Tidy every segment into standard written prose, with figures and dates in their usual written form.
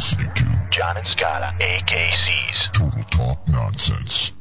listening to John and Scott on AKC's Total Talk Nonsense.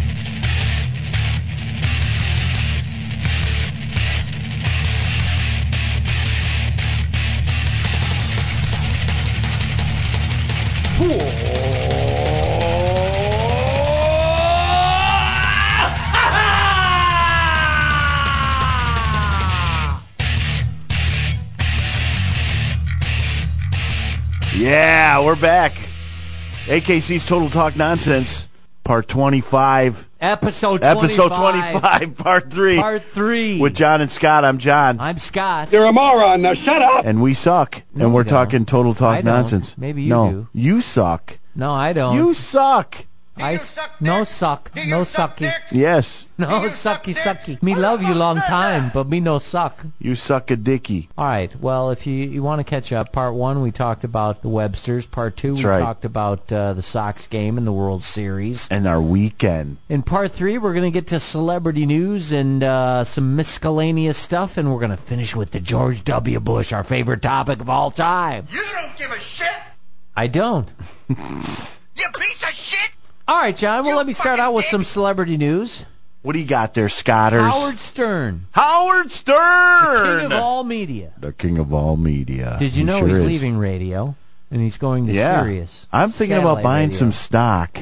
Yeah, we're back. AKC's Total Talk Nonsense, Part 25. Episode 25, Part 3. Part 3. With John and Scott. I'm John. I'm Scott. You're a moron. Now shut up. And we suck. No, and we're you talking Total Talk I don't. Nonsense. Maybe you no, do. You suck. No, I don't. You suck. No suck. No sucky. Yes. No sucky. Me love you long time, but me no suck. You suck a dicky. All right. Well, if you want to catch up, Part 1, we talked about the Websters. Part 2, we talked about the Sox game and the World Series. And our weekend. In Part 3, we're going to get to celebrity news and some miscellaneous stuff, and we're going to finish with the George W. Bush, our favorite topic of all time. You don't give a shit! I don't. You piece of shit! All right, John, well, You let me start out with fucking some celebrity news. What do you got there, Scotters? Howard Stern. Howard Stern! The king of all media. The king of all media. Did you He know sure he's is. leaving radio, and he's going to Sirius? I'm thinking about satellite buying radio. some stock.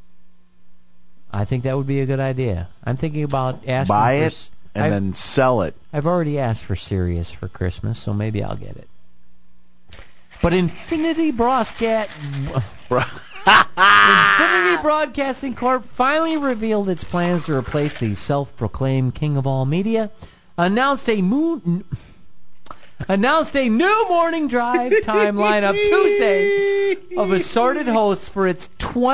I think that would be a good idea. I'm thinking about asking Buy for it and then sell it. I've already asked for Sirius for Christmas, so maybe I'll get it. But Infinity Broadcasting Corp finally revealed its plans to replace the self-proclaimed king of all media. Announced a new morning drive time lineup Tuesday of assorted hosts for its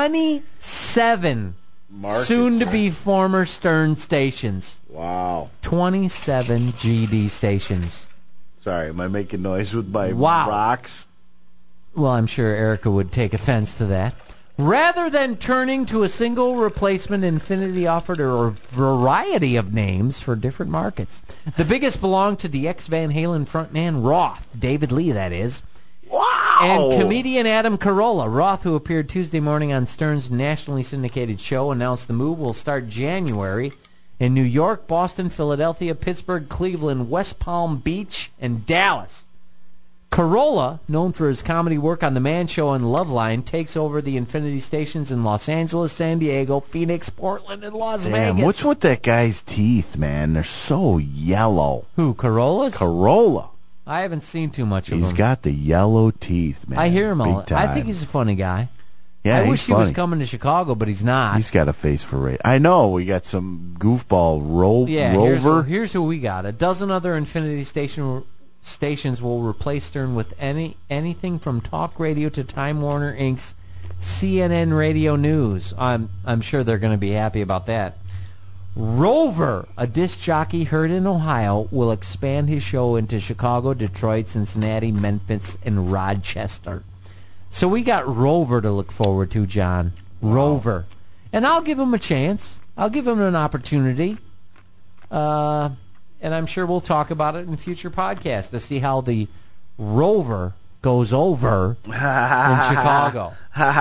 27 soon-to-be former Stern stations. Wow. 27 GD stations. Sorry, am I making noise with my Wow. rocks? Well, I'm sure Erica would take offense to that. Rather than turning to a single replacement, Infinity offered a variety of names for different markets. The biggest belonged to the ex-Van Halen frontman Roth, David Lee, that is. Wow! And comedian Adam Carolla. Roth, who appeared Tuesday morning on Stern's nationally syndicated show, announced the move will start January in New York, Boston, Philadelphia, Pittsburgh, Cleveland, West Palm Beach, and Dallas. Carolla, known for his comedy work on The Man Show and Loveline, takes over the Infinity stations in Los Angeles, San Diego, Phoenix, Portland, and Las Damn, Vegas. what's with that guy's teeth, man? They're so yellow. Who, Carolla's? Carolla. I haven't seen too much of him. He's got the yellow teeth, man. I hear him all. Big time. I think he's a funny guy. Yeah, I he's wish he funny. was coming to Chicago, but he's not. He's got a face for radio. I know. We got some goofball Rover. Here's who we got. A dozen other Infinity stations will replace Stern with anything from talk radio to Time Warner Inc.'s CNN Radio News. I'm sure they're going to be happy about that. Rover, a disc jockey heard in Ohio, will expand his show into Chicago, Detroit, Cincinnati, Memphis, and Rochester. So we got Rover to look forward to, John. Rover. And I'll give him a chance. I'll give him an opportunity. And I'm sure we'll talk about it in future podcasts to see how the Rover goes over in Chicago.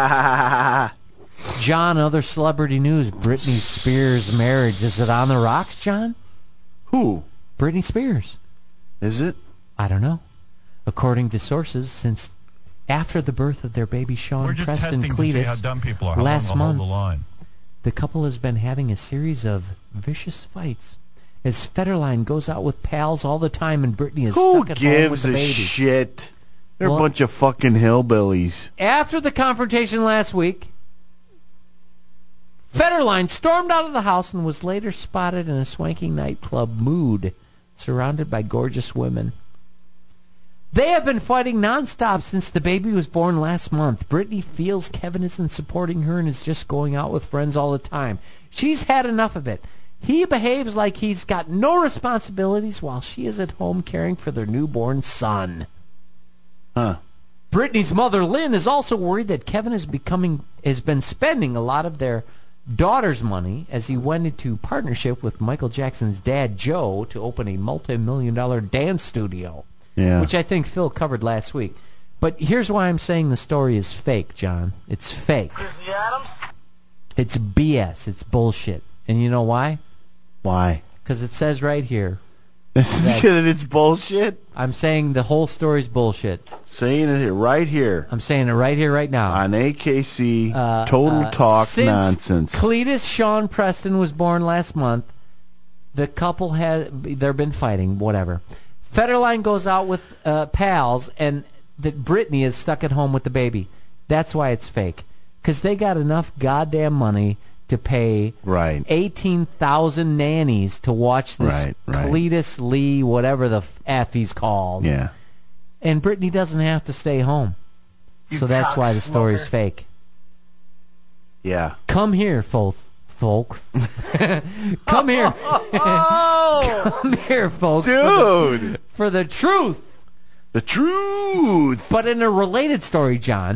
John, other celebrity news. Britney Spears' marriage. Is it on the rocks, John? Who? Britney Spears. Is it? I don't know. According to sources, since after the birth of their baby Sean Preston Cletus last month, the couple has been having a series of vicious fights. As Federline goes out with pals all the time and Britney is Who stuck at home with gives the a baby. shit? They're Well- a bunch of fucking hillbillies. After the confrontation last week, Federline stormed out of the house and was later spotted in a swanky nightclub mood, surrounded by gorgeous women. They have been fighting nonstop since the baby was born last month. Britney feels Kevin isn't supporting her and is just going out with friends all the time. She's had enough of it. He behaves like he's got no responsibilities while she is at home caring for their newborn son. Huh. Britney's mother, Lynn, is also worried that Kevin has been spending a lot of their daughter's money as he went into partnership with Michael Jackson's dad, Joe, to open a multi-million-dollar dance studio, Yeah. which I think Phil covered last week. But here's why I'm saying the story is fake, John. It's fake. Grizzly Adams? It's BS. It's bullshit. And you know why? Why? Because it says right here. Because it's bullshit? I'm saying the whole story's bullshit. Saying it here, right here. I'm saying it right here, right now. On AKC, Total Talk Since Nonsense. Cletus Sean Preston was born last month, the couple they've been fighting, whatever. Federline goes out with pals, and that Britney is stuck at home with the baby. That's why it's fake. Because they got enough goddamn money to pay 18,000 nannies to watch this Cletus Lee, whatever the F he's called. Yeah. And Britney doesn't have to stay home. So that's why the story's fake. Yeah. Come here, folks. Come here. Come here, folks. Dude. For the truth. The truth. But in a related story, John,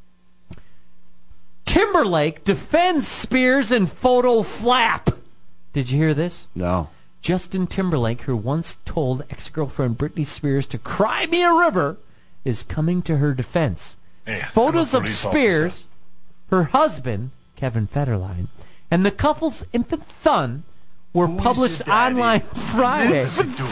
Timberlake defends Spears in photo flap. Did you hear this? No. Justin Timberlake, who once told ex-girlfriend Britney Spears to cry me a river, is coming to her defense. Hey, Photos of Spears, her husband, Kevin Federline, and the couple's infant son were published online Friday,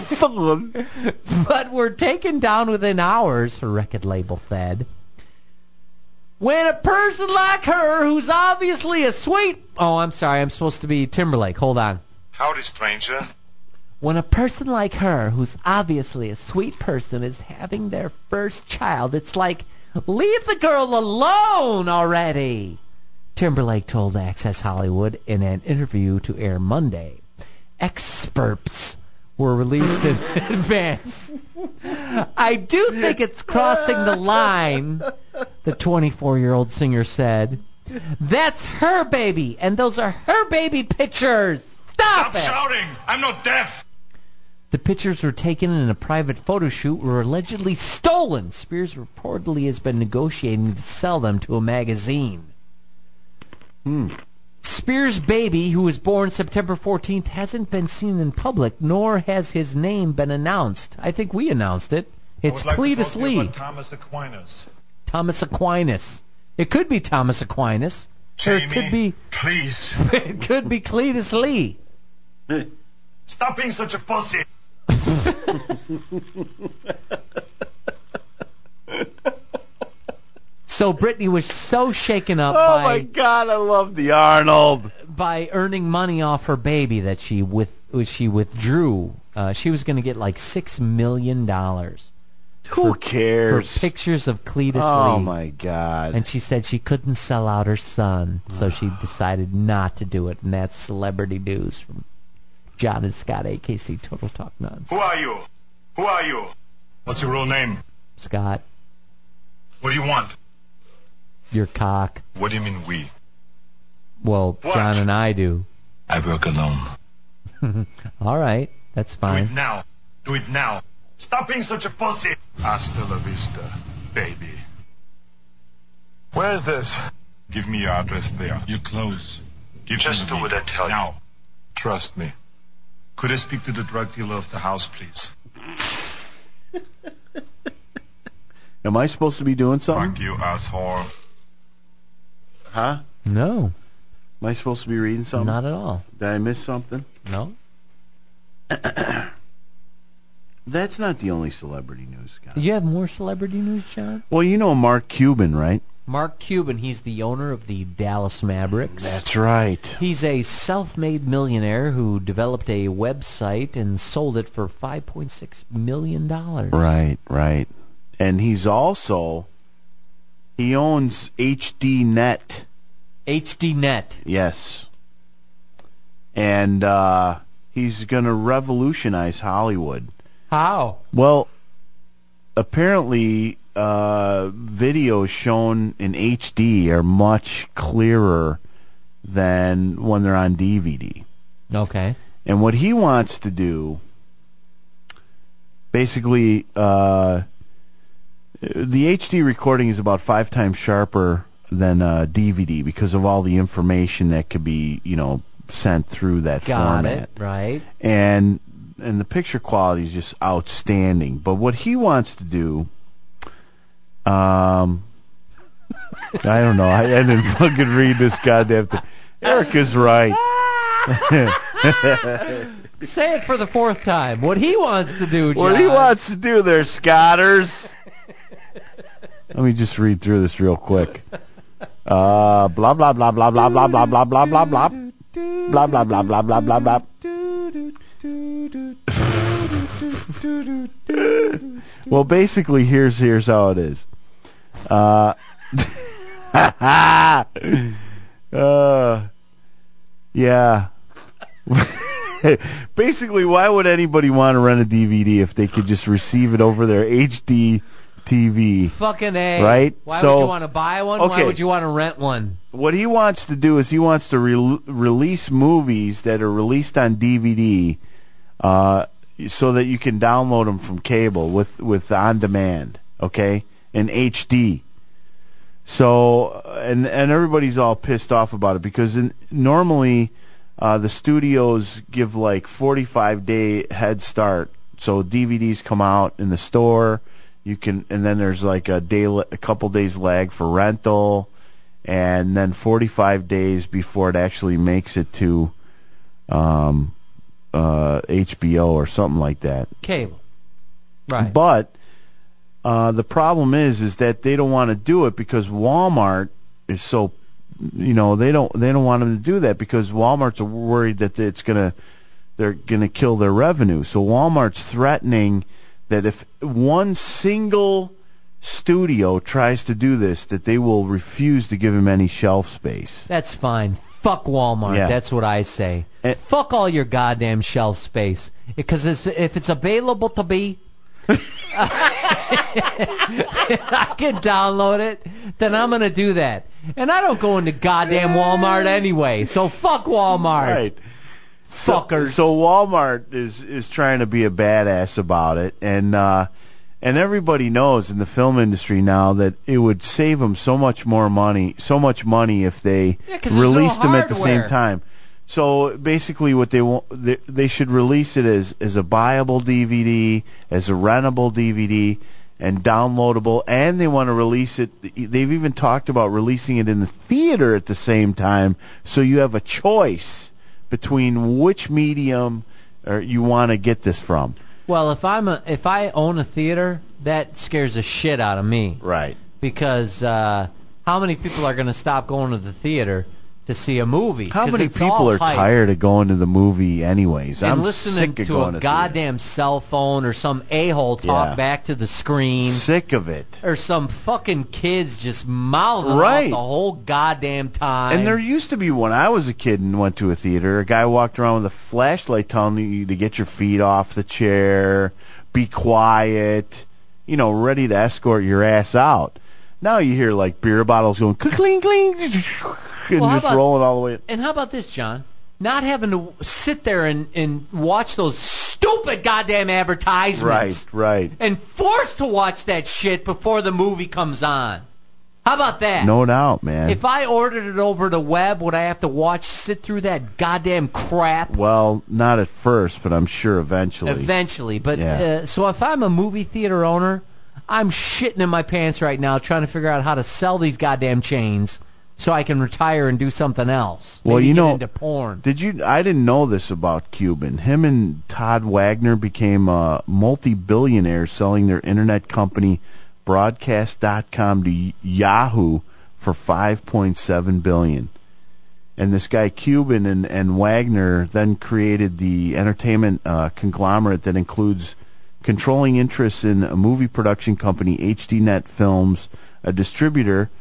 but were taken down within hours, her record label said. When a person like her, who's obviously a sweet... Oh, I'm sorry, I'm supposed to be Timberlake. Hold on. Howdy, stranger. When a person like her, who's obviously a sweet person, is having their first child, it's like, leave the girl alone already, Timberlake told Access Hollywood in an interview to air Monday. Excerpts were released in advance. I do think it's crossing the line, the 24-year-old singer said. That's her baby, and those are her baby pictures. Stop it! Shouting! I'm not deaf! The pictures were taken in a private photo shoot were allegedly stolen. Spears reportedly has been negotiating to sell them to a magazine. Spears' baby, who was born September 14th, hasn't been seen in public, nor has his name been announced. I think we announced it. It's Cletus Lee. Thomas Aquinas. Thomas Aquinas. It could be Thomas Aquinas. Jamie, or it could be... please. It could be Cletus Lee. Stop being such a pussy. So Britney was so shaken up Oh my God, I love the Arnold. by earning money off her baby that she withdrew. She was going to get like $6 million. Who cares? For pictures of Cletus Lee. Oh my God. And she said she couldn't sell out her son, so she decided not to do it. And that's celebrity news from John and Scott, AKC Total Talk Nonsense. Who are you? Who are you? What's your real name? Scott, What do you want? your cock. What do you mean we? Well, What? John and I do. I work alone. All right, that's Do it fine. now. Do it now. Stop being such a pussy. Hasta la vista, baby. Where is this? Give me your address there. You're close. Just do what I tell you. Now. Trust me. Could I speak to the drug dealer of the house, please? Am I supposed to be doing something? Fuck you, asshole. Huh? No, Am I supposed to be reading something? not at all. Did I miss something? No. That's not the only celebrity news, Scott. You have more celebrity news, John? Well, you know Mark Cuban, right? Mark Cuban, he's the owner of the Dallas Mavericks. That's right. He's a self-made millionaire who developed a website and sold it for $5.6 million. Right. And he's also, he owns HDNet. HDNet. Yes. And he's going to revolutionize Hollywood. How? Well, apparently videos shown in HD are much clearer than when they're on DVD. Okay. And what he wants to do, basically, the HD recording is about 5 times sharper than DVD because of all the information that could be, sent through that Got format. it. Right. And the picture quality is just outstanding. But what he wants to do, I don't know. I didn't fucking read this goddamn thing. Erica's right. Say it for the fourth time. What he wants to do, John. What he wants to do there, Scotters. Let me just read through this real quick. Blah, blah, blah, blah, blah, blah, blah, blah, blah, blah, blah, blah. Blah, blah, blah, blah, blah, blah, blah. Well, basically, here's how it is. Yeah. Basically, why would anybody want to rent a DVD if they could just receive it over their HD TV? Fucking A. Right? Why would you want to buy one? Okay. Why would you want to rent one? What he wants to do is he wants to release movies that are released on DVD so that you can download them from cable with on demand, okay, in HD. So and everybody's all pissed off about it because normally the studios give like 45-day head start. So DVDs come out in the store, and then there's like a couple days lag for rental, and then 45 days before it actually makes it to HBO or something like that. Cable. Right. But the problem is that they don't want to do it because Walmart is so, they don't want them to do that because Walmart's worried that they're gonna kill their revenue. So Walmart's threatening that if one single studio tries to do this, that they will refuse to give him any shelf space. That's fine. Fuck Walmart. Yeah. That's what I say. Fuck all your goddamn shelf space. Because if it's available to be, I can download it, then I'm going to do that. And I don't go into goddamn Walmart anyway. So fuck Walmart. Right. Fuckers. So Walmart is trying to be a badass about it, and everybody knows in the film industry now that it would save them so much money if they released them at the same time. So basically, what they want, they should release it as a buyable DVD, as a rentable DVD, and downloadable. And they want to release it. They've even talked about releasing it in the theater at the same time, so you have a choice between which medium you want to get this from. Well, if I own a theater, that scares the shit out of me. Right. Because how many people are going to stop going to the theater to see a movie? How many people are tired of going to the movie anyways? And I'm listening sick of to going a to theater. goddamn cell phone or some a-hole talk back to the screen. Sick of it. Or some fucking kids just mouthing Right. off the whole goddamn time. And there used to be, when I was a kid and went to a theater, a guy walked around with a flashlight telling you to get your feet off the chair, be quiet, ready to escort your ass out. Now you hear like beer bottles going cling cling and just rolling all the way. And how about this, John? Not having to sit there and watch those stupid goddamn advertisements. Right. And forced to watch that shit before the movie comes on. How about that? No doubt, man. If I ordered it over the web, would I have to sit through that goddamn crap? Well, not at first, but I'm sure eventually. Eventually. But Yeah. so if I'm a movie theater owner, I'm shitting in my pants right now trying to figure out how to sell these goddamn chains so I can retire and do something else. Well, Maybe get into porn. I didn't know this about Cuban. Him and Todd Wagner became multi-billionaires selling their internet company Broadcast.com to Yahoo for $5.7 billion. And this guy Cuban and Wagner then created the entertainment conglomerate that includes controlling interests in a movie production company, HDNet Films, a distributor,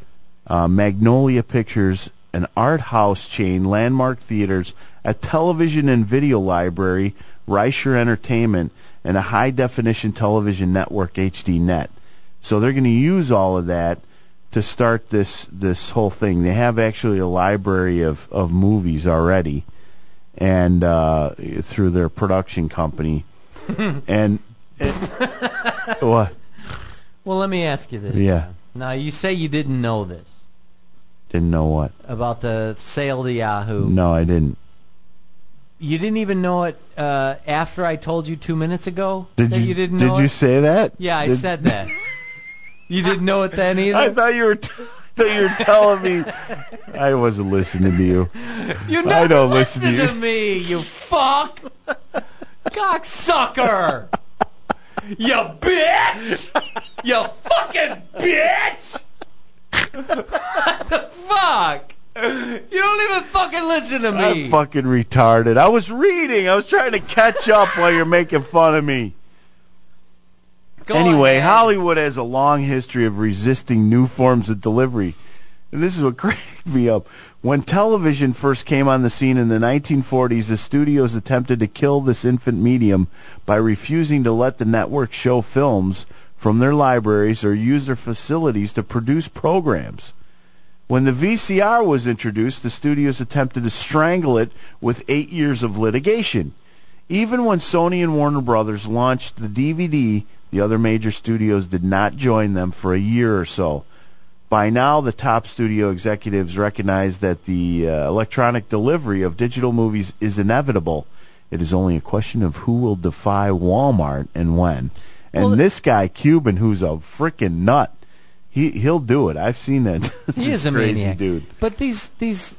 Magnolia Pictures, an art house chain, Landmark Theaters, a television and video library, Reicher Entertainment, and a high-definition television network, HDNet. So they're going to use all of that to start this whole thing. They have actually a library of movies already, and through their production company. and what? Well, let me ask you this. Yeah. John. Now, you say you didn't know this. Didn't know what? About the sale to Yahoo. No, I didn't. You didn't even know it after I told you 2 minutes ago? Did that you didn't know Did you it? say that? Yeah, I said that. You didn't know it then either? I thought you were telling me. I wasn't listening to you. You never don't listen to me, you fuck. Cocksucker. You bitch. You fucking bitch. What the fuck? You don't even fucking listen to me. I'm fucking retarded. I was reading. I was trying to catch up while you're making fun of me. Anyway, Hollywood has a long history of resisting new forms of delivery. And this is what cracked me up. When television first came on the scene in the 1940s, the studios attempted to kill this infant medium by refusing to let the network show films from their libraries or use their facilities to produce programs. When the VCR was introduced, the studios attempted to strangle it with 8 years of litigation. Even when Sony and Warner Brothers launched the DVD, the other major studios did not join them for a year or so. By now, the top studio executives recognize that the electronic delivery of digital movies is inevitable. It is only a question of who will defy Walmart and when. And this guy, Cuban, who's a freaking nut, he'll do it. I've seen that. He is a crazy maniac, dude. But these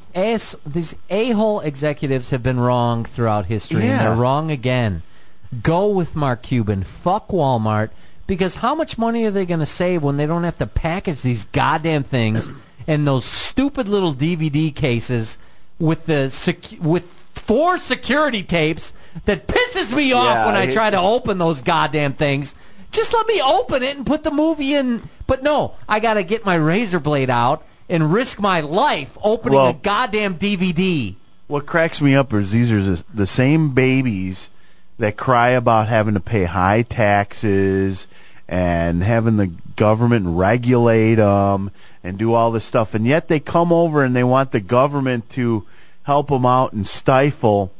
a-hole executives have been wrong throughout history, and they're wrong again. Go with Mark Cuban. Fuck Walmart. Because how much money are they going to save when they don't have to package these goddamn things in those stupid little DVD cases with with 4 security tapes that pisses me off when I try to open those goddamn things. Just let me open it and put the movie in. But no, I got to get my razor blade out and risk my life opening a goddamn DVD. What cracks me up is these are the same babies that cry about having to pay high taxes and having the government regulate them and do all this stuff. And yet they come over and they want the government to help them out and stifle,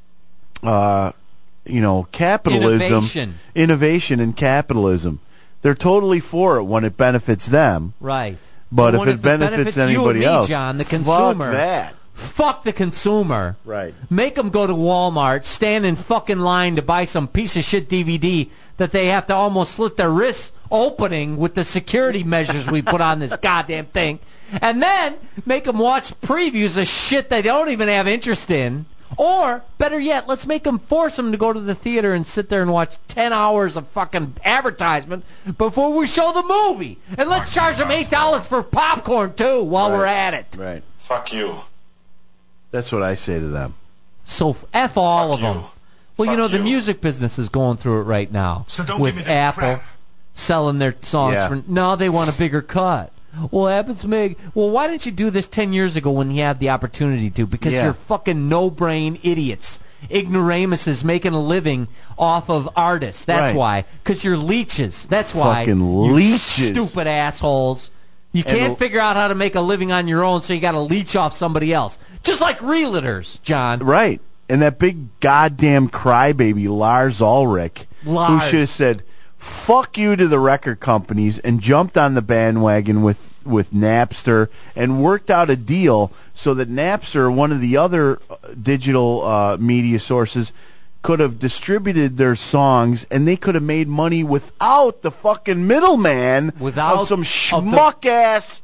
capitalism. Innovation and capitalism. They're totally for it when it benefits them. Right. But if it benefits anybody you and me, else, John, the consumer. Fuck that. Fuck the consumer. Right. Make them go to Walmart, stand in fucking line to buy some piece of shit DVD that they have to almost slit their wrists opening with the security measures we put on this goddamn thing. And then make them watch previews of shit they don't even have interest in. Or, better yet, let's make them force them to go to the theater and sit there and watch 10 hours of fucking advertisement before we show the movie. And let's charge them $8 for popcorn, too, while we're at it. Right. Fuck you. That's what I say to them. So F all of them. Well, the music business is going through it right now. So don't with give me that Apple crap. selling their songs for now they want a bigger cut. Well, Apple's why didn't you do this 10 years ago when you had the opportunity to? Because you're fucking no-brain idiots. Ignoramuses making a living off of artists. That's why. Because you're leeches. That's why. Fucking leeches. You stupid assholes. You can't figure out how to make a living on your own, so you got to leech off somebody else. Just like realtors, John. Right. And that big goddamn crybaby, Lars Ulrich, who should have said, fuck you to the record companies and jumped on the bandwagon with Napster and worked out a deal so that Napster, one of the other digital media sources, could have distributed their songs and they could have made money without the fucking middleman of some schmuck-ass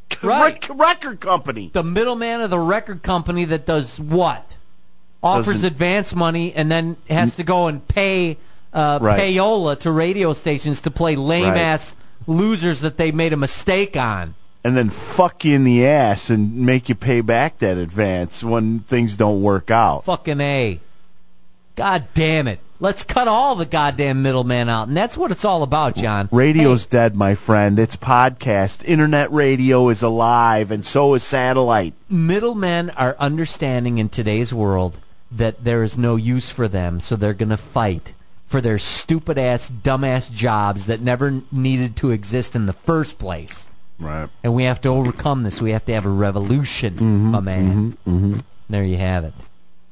record company. The middleman of the record company that does what? Offers advance money and then has to go and pay payola to radio stations to play lame-ass losers that they made a mistake on. And then fuck you in the ass and make you pay back that advance when things don't work out. Fucking A. God damn it. Let's cut all the goddamn middleman out. And that's what it's all about, John. Radio's dead, my friend. It's podcast. Internet radio is alive, and so is satellite. Middlemen are understanding in today's world that there is no use for them, so they're going to fight for their stupid-ass, dumb-ass jobs that never needed to exist in the first place. Right. And we have to overcome this. We have to have a revolution, my man. There you have it.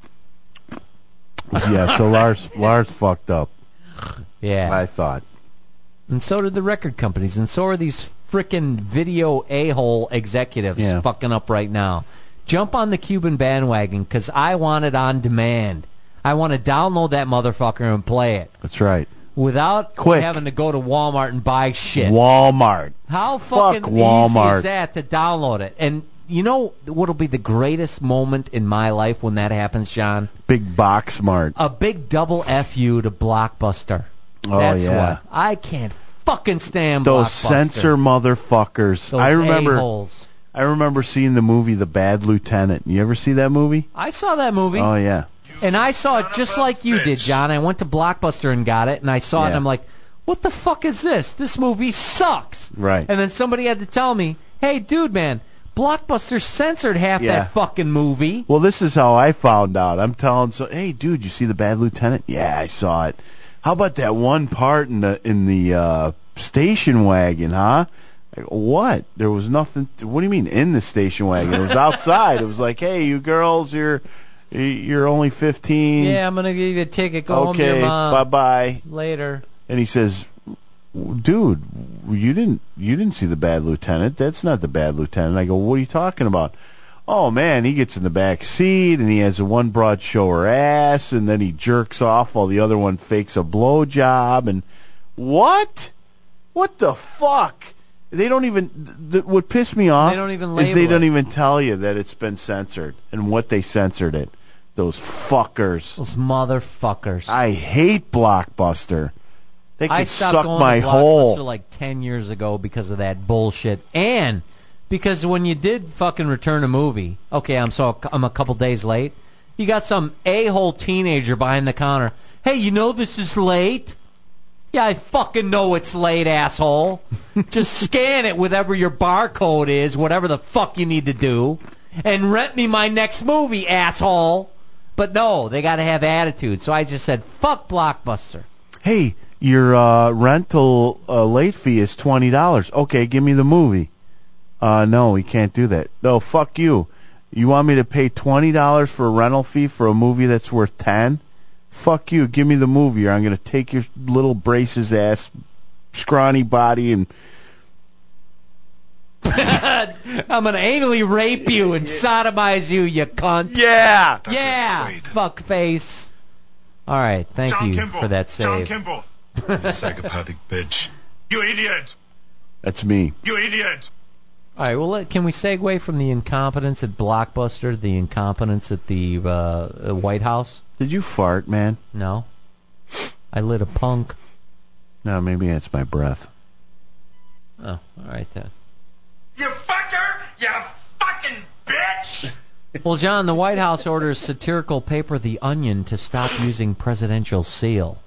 Yeah, so Lars fucked up. Yeah. I thought. And so did the record companies, and so are these frickin' video a-hole executives fucking up right now. Jump on the Cuban bandwagon, because I want it on demand. I want to download that motherfucker and play it. That's right. without Quick. having to go to Walmart and buy shit. Walmart. How fucking Fuck easy Walmart. is that to download it? And you know what'll be the greatest moment in my life when that happens, John? Big Box Mart. A big double FU to Blockbuster. Oh, That's yeah. what. I can't fucking stand Those Blockbuster. censor motherfuckers. Those I remember. a-holes. I remember seeing the movie The Bad Lieutenant. You ever see that movie? I saw that movie. Oh yeah. And I saw it just like you did, John. I went to Blockbuster and got it, and I saw it, and Yeah. I'm like, what the fuck is this? This movie sucks. Right. And then somebody had to tell me, hey, dude, man, Blockbuster censored half Yeah. that fucking movie. Well, this is how I found out. I'm telling hey, dude, you see The Bad Lieutenant? Yeah, I saw it. How about that one part in the station wagon, huh? I go, what? There was nothing. What do you mean in the station wagon? It was outside. It was like, hey, you girls, you're only 15. Yeah, I'm going to give you a ticket. Go home to Okay, your mom. bye-bye. Later. And he says, dude, you didn't see The Bad Lieutenant. That's not The Bad Lieutenant. I go, what are you talking about? Oh, man, he gets in the back seat, and he has a one broad show her ass, and then he jerks off while the other one fakes a blowjob. And what? What the fuck? They don't even... what pissed me off They don't even is they label don't it. even tell you that it's been censored and what they censored it. Those fuckers. Those motherfuckers. I hate Blockbuster. They I could stopped suck going my to Blockbuster hole. like 10 years ago because of that bullshit. And because when you did fucking return a movie, okay, I'm a couple days late, you got some a-hole teenager behind the counter. Hey, you know this is late? Yeah, I fucking know it's late, asshole. Just scan it, whatever your barcode is, whatever the fuck you need to do, and rent me my next movie, asshole. But no, they got to have attitude. So I just said, fuck Blockbuster. Hey, your rental late fee is $20. Okay, give me the movie. No, we can't do that. No, fuck you. You want me to pay $20 for a rental fee for a movie that's worth $10? Fuck you. Give me the movie, or I'm going to take your little braces ass, scrawny body, and I'm going to anally rape you and sodomize you, you cunt. yeah. Yeah, fuck face. All right, thank John you Kimball. for that John save. Kimball. You psychopathic bitch. You idiot. That's me. You idiot. All right, well, can we segue from the incompetence at Blockbuster to the incompetence at the White House? Did you fart, man? No. I lit a punk. No, maybe that's my breath. Oh, all right then. You fucker! You fucking bitch! Well, John, the White House orders satirical paper The Onion to stop using presidential seal.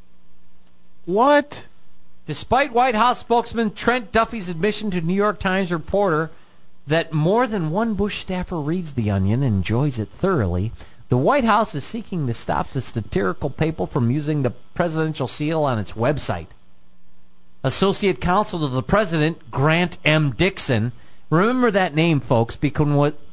What? Despite White House spokesman Trent Duffy's admission to New York Times reporter that more than one Bush staffer reads The Onion and enjoys it thoroughly, the White House is seeking to stop the satirical paper from using the presidential seal on its website. Associate Counsel to the President, Grant M. Dixon, remember that name, folks, because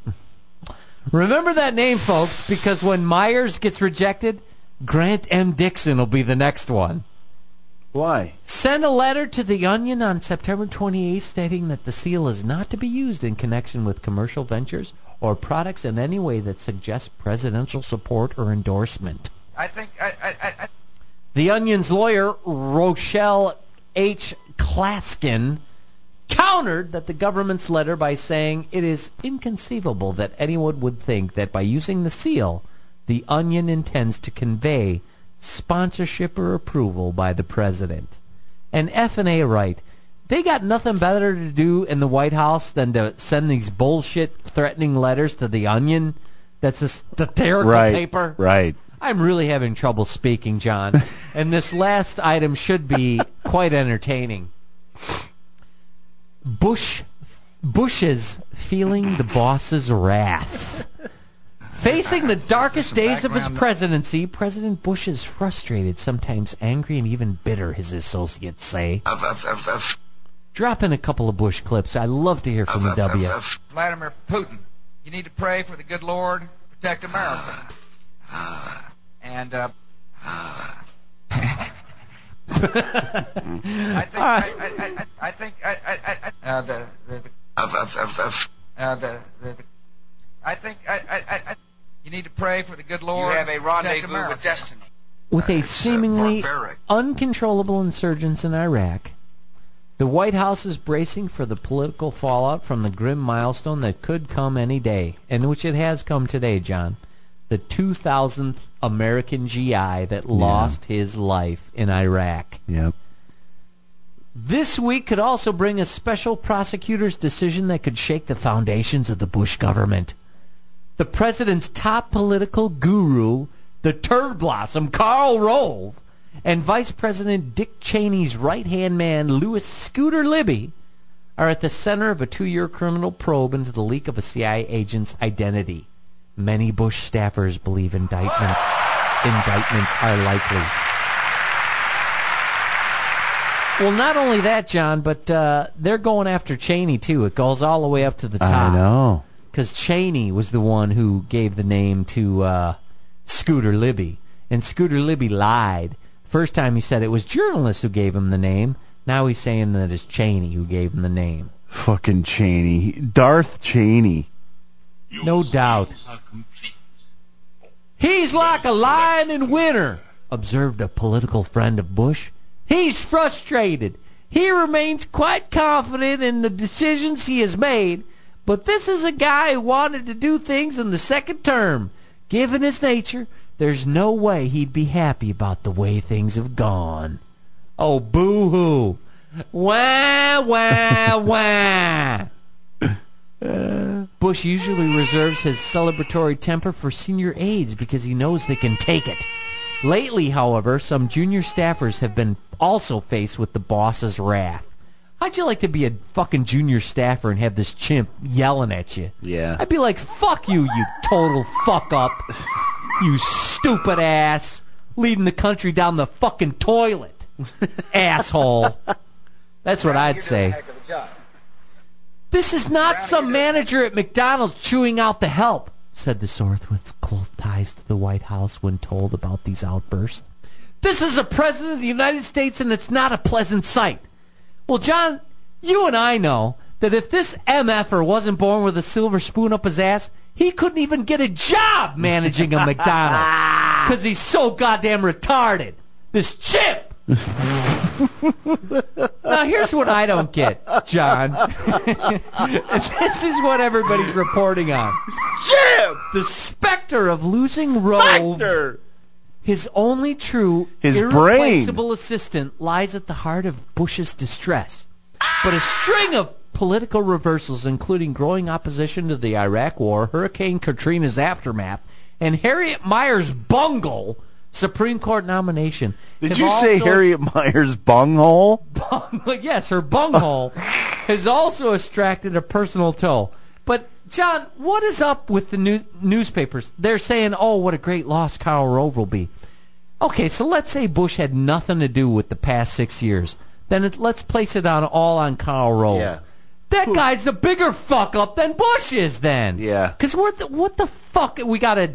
when Myers gets rejected, Grant M. Dixon will be the next one. Why? Send a letter to The Onion on September 28th stating that the seal is not to be used in connection with commercial ventures or products in any way that suggests presidential support or endorsement. I think The Onion's lawyer, Rochelle H. Klaskin, countered that the government's letter by saying it is inconceivable that anyone would think that by using the seal, The Onion intends to convey sponsorship or approval by the president. And F&A right. They got nothing better to do in the White House than to send these bullshit threatening letters to The Onion. That's a satirical paper. Right. I'm really having trouble speaking, John. And this last item should be quite entertaining. Bush's feeling the boss's wrath. Facing the darkest days of his presidency, President Bush is frustrated, sometimes angry, and even bitter, his associates say. Drop in a couple of Bush clips. I'd love to hear from the W. Vladimir Putin, you need to pray for the good Lord, protect America. And you need to pray for the good Lord. You have a rendezvous protect America. with destiny. With a seemingly uncontrollable insurgence in Iraq, the White House is bracing for the political fallout from the grim milestone that could come any day, and which it has come today, John. The 2,000th American GI that lost his life in Iraq. Yep. This week could also bring a special prosecutor's decision that could shake the foundations of the Bush government. The president's top political guru, the turd blossom, Karl Rove, and Vice President Dick Cheney's right-hand man, Louis Scooter Libby, are at the center of a 2-year criminal probe into the leak of a CIA agent's identity. Many Bush staffers believe indictments are likely. Well, not only that, John, but they're going after Cheney, too. It goes all the way up to the top. I know. Because Cheney was the one who gave the name to Scooter Libby. And Scooter Libby lied. First time he said it was journalists who gave him the name. Now he's saying that it's Cheney who gave him the name. Fucking Cheney. Darth Cheney. No doubt. He's like a lion in winter, observed a political friend of Bush. He's frustrated. He remains quite confident in the decisions he has made, but this is a guy who wanted to do things in the second term. Given his nature, there's no way he'd be happy about the way things have gone. Oh, boo-hoo. Wah, wah, wah. Bush usually reserves his celebratory temper for senior aides because he knows they can take it. Lately, however, some junior staffers have been also faced with the boss's wrath. How'd you like to be a fucking junior staffer and have this chimp yelling at you? Yeah. I'd be like, fuck you, you total fuck up. You stupid ass. Leading the country down the fucking toilet. Asshole. That's what I'd say. This is not some manager at McDonald's chewing out the help, said the source with close ties to the White House when told about these outbursts. This is a president of the United States, and it's not a pleasant sight. Well, John, you and I know that if this MFer wasn't born with a silver spoon up his ass, he couldn't even get a job managing a McDonald's because he's so goddamn retarded. This chimp! Now, here's what I don't get, John. This is what everybody's reporting on. Jim! The specter of losing Rove, Spectre! his only true, irreplaceable assistant, lies at the heart of Bush's distress. But a string of political reversals, including growing opposition to the Iraq War, Hurricane Katrina's aftermath, and Harriet Meyer's bungle Supreme Court nomination. Did you say Harriet Meyer's bunghole? Yes, her bunghole has also extracted a personal toll. But, John, what is up with the newspapers? They're saying, oh, what a great loss Karl Rove will be. Okay, so let's say Bush had nothing to do with the past 6 years. Then let's place it all on Karl Rove. Yeah. That guy's a bigger fuck-up than Bush is then. Yeah. Because what the fuck? We got a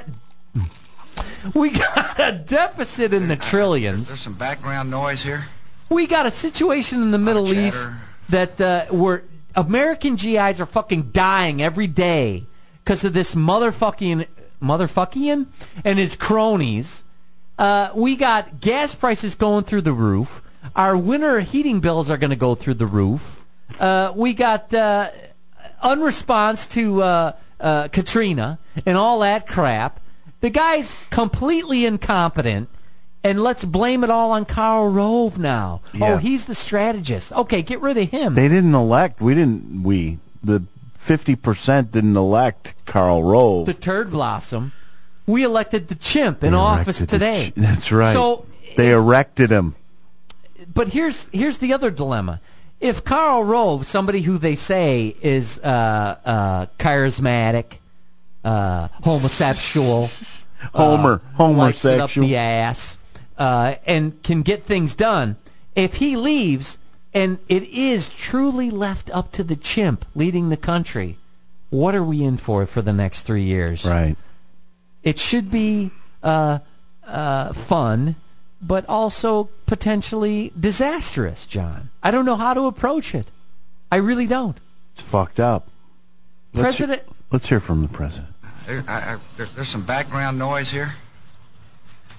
deficit in the trillions. There's some background noise here. We got a situation in the Middle East that where American GIs are fucking dying every day because of this motherfucking and his cronies. We got gas prices going through the roof. Our winter heating bills are going to go through the roof. We got unresponse to Katrina and all that crap. The guy's completely incompetent, and let's blame it all on Karl Rove now. Yeah. Oh, he's the strategist. Okay, get rid of him. They didn't elect. The 50% didn't elect Karl Rove. The turd blossom. We elected the chimp in office today. That's right. So they erected him. But here's the other dilemma. If Karl Rove, somebody who they say is charismatic, homosexual, likes it up the ass, and can get things done, if he leaves and it is truly left up to the chimp leading the country, what are we in for the next 3 years? Right. It should be fun, but also potentially disastrous, John. I don't know how to approach it. I really don't. It's fucked up. Let's hear from the president. There's some background noise here.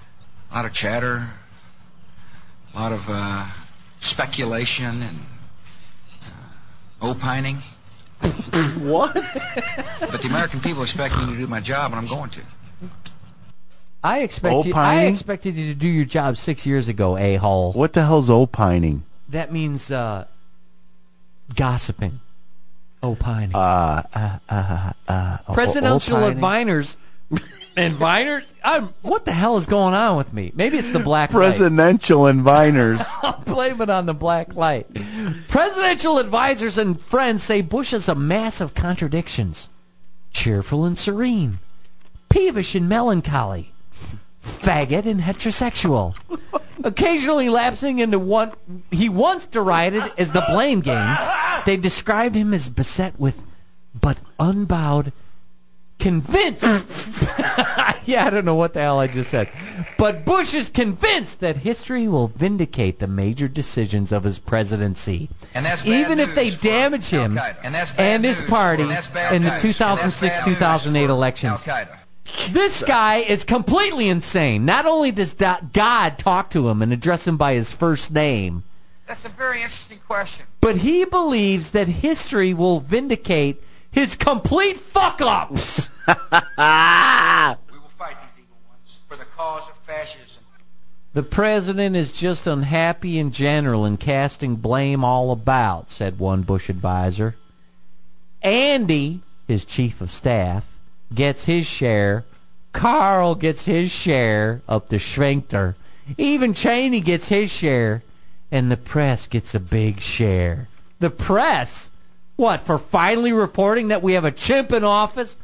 A lot of chatter, a lot of speculation and opining. What? But the American people expect me to do my job, and I'm going to. I expected you to do your job 6 years ago, a-hole. What the hell's opining? That means gossiping. Opining. Presidential advisors. Advisors? What the hell is going on with me? Maybe it's the black light. Presidential advisors. I'll blame it on the black light. Presidential advisors and friends say Bush has a mass of contradictions. Cheerful and serene. Peevish and melancholy. Faggot and heterosexual. Occasionally lapsing into what he once derided as the blame game. They described him as beset with, but unbowed, convinced. Yeah, I don't know what the hell I just said. But Bush is convinced that history will vindicate the major decisions of his presidency. And that's bad even if they news damage for him Al-Qaeda. and his party in the 2006-2008 elections. This guy is completely insane. Not only does God talk to him and address him by his first name, That's a very interesting question. but he believes that history will vindicate his complete fuck-ups. We will fight these evil ones for the cause of fascism. The president is just unhappy in general and casting blame all about, said one Bush advisor. Andy, his chief of staff, gets his share. Carl gets his share up the Schwenkter. Even Cheney gets his share. And the press gets a big share. The press? What, for finally reporting that we have a chimp in office?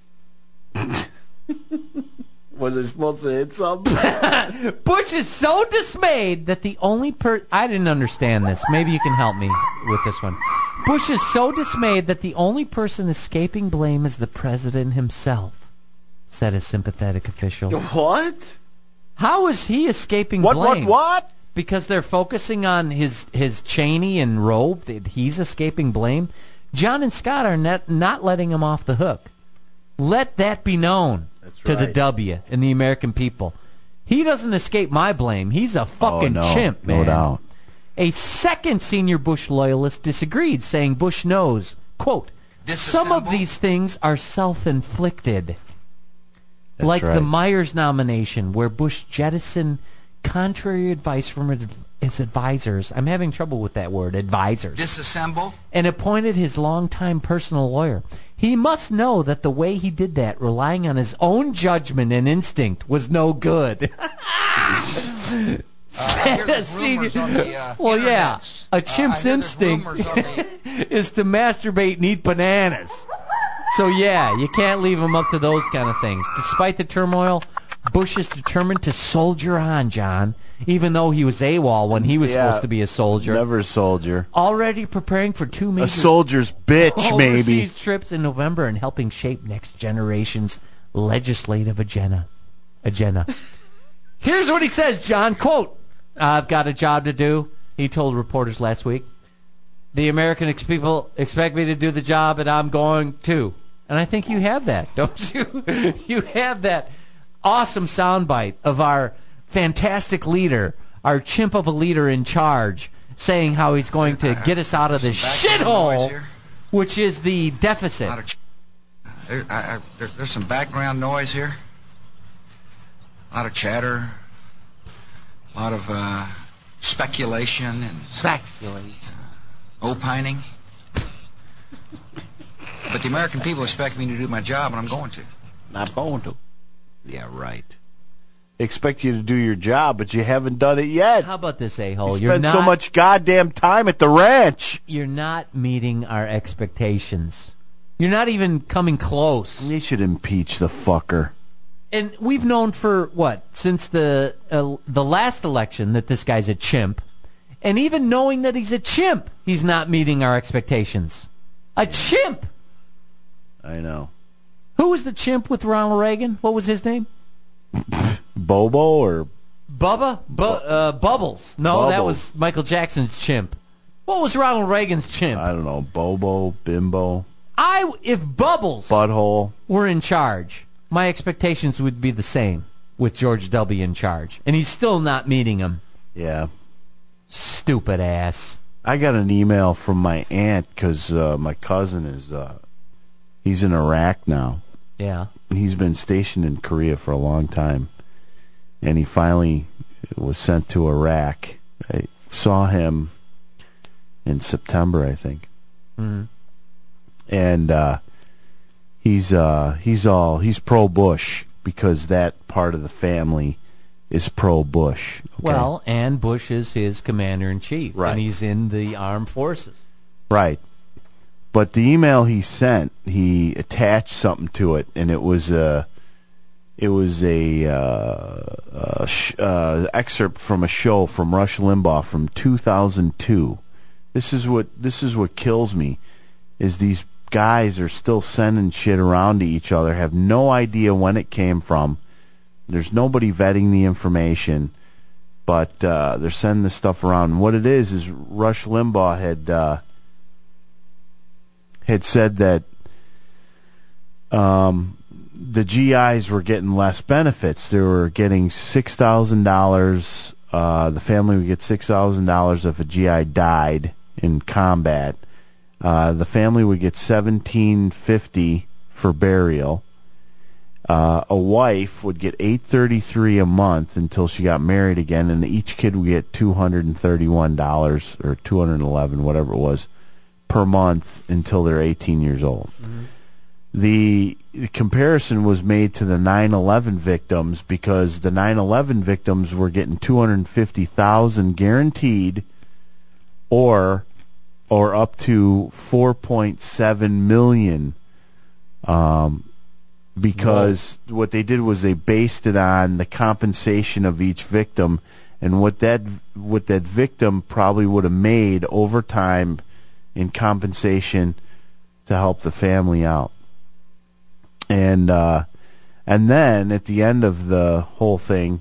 Was it supposed to hit something? Bush is so dismayed that the only I didn't understand this. Maybe you can help me with this one. Bush is so dismayed that the only person escaping blame is the president himself, said a sympathetic official. What? How is he escaping blame? What? Because they're focusing on his Cheney and Rove, that he's escaping blame. John and Scott are not letting him off the hook. Let that be known to the W and the American people. He doesn't escape my blame. He's a fucking chimp, man. No doubt. A second senior Bush loyalist disagreed, saying Bush knows, quote, some of these things are self-inflicted. Like the Myers nomination, where Bush jettisoned contrary advice from his advisors. I'm having trouble with that word, advisors. Disassemble. And appointed his longtime personal lawyer. He must know that the way he did that, relying on his own judgment and instinct, was no good. Well, yeah, a chimp's instinct is to masturbate and eat bananas. So, yeah, you can't leave him up to those kind of things. Despite the turmoil, Bush is determined to soldier on, John, even though he was AWOL when he was supposed to be a soldier. Never a soldier. Already preparing for two major a soldier's bitch, maybe. Overseas trips in November and helping shape next generation's legislative agenda. Here's what he says, John. Quote, I've got a job to do, he told reporters last week. The American people expect me to do the job, and I'm going to. And I think you have that, don't you? You have that awesome soundbite of our fantastic leader, our chimp of a leader in charge, saying how he's going to get us out of the shithole, which is the deficit. There's some background noise here. A lot of chatter. A lot of speculation and opining. But the American people expect me to do my job, and I'm going to. Not going to. Yeah, right. Expect you to do your job, but you haven't done it yet. How about this, a-hole? You spend so much goddamn time at the ranch. You're not meeting our expectations. You're not even coming close. They should impeach the fucker. And we've known for, since the last election that this guy's a chimp. And even knowing that he's a chimp, he's not meeting our expectations. A chimp! I know. Who was the chimp with Ronald Reagan? What was his name? Bobo or... Bubba? Bubbles. No, Bubbles. That was Michael Jackson's chimp. What was Ronald Reagan's chimp? I don't know. Bobo, Bimbo. If Bubbles Butthole were in charge, my expectations would be the same. with George W. in charge. And he's still not meeting him. Yeah. Stupid ass. I got an email from my aunt because my cousin is he's in Iraq now. Yeah. He's been stationed in Korea for a long time, and he finally was sent to Iraq. I saw him in September, I think. Mm-hmm. And he's pro-Bush because that part of the family is pro-Bush. Okay? Well, and Bush is his commander-in-chief, Right. and he's in the armed forces. Right. But the email he sent, he attached something to it, and it was a excerpt from a show from Rush Limbaugh from 2002. This is what kills me, is these guys are still sending shit around to each other, have no idea when it came from. There's nobody vetting the information, but they're sending this stuff around. And what it is Rush Limbaugh had said that the GIs were getting less benefits. They were getting $6,000. The family would get $6,000 if a GI died in combat. The family would get $1,750 for burial. A wife would get $833 a month until she got married again, and each kid would get $231 or $211, whatever it was, per month until they're 18 years old. Mm-hmm. The comparison was made to the 9/11 victims because the 9/11 victims were getting $250,000 guaranteed, or up to $4.7 million. Because what they did was they based it on the compensation of each victim and what that victim probably would have made over time in compensation to help the family out. And then at the end of the whole thing,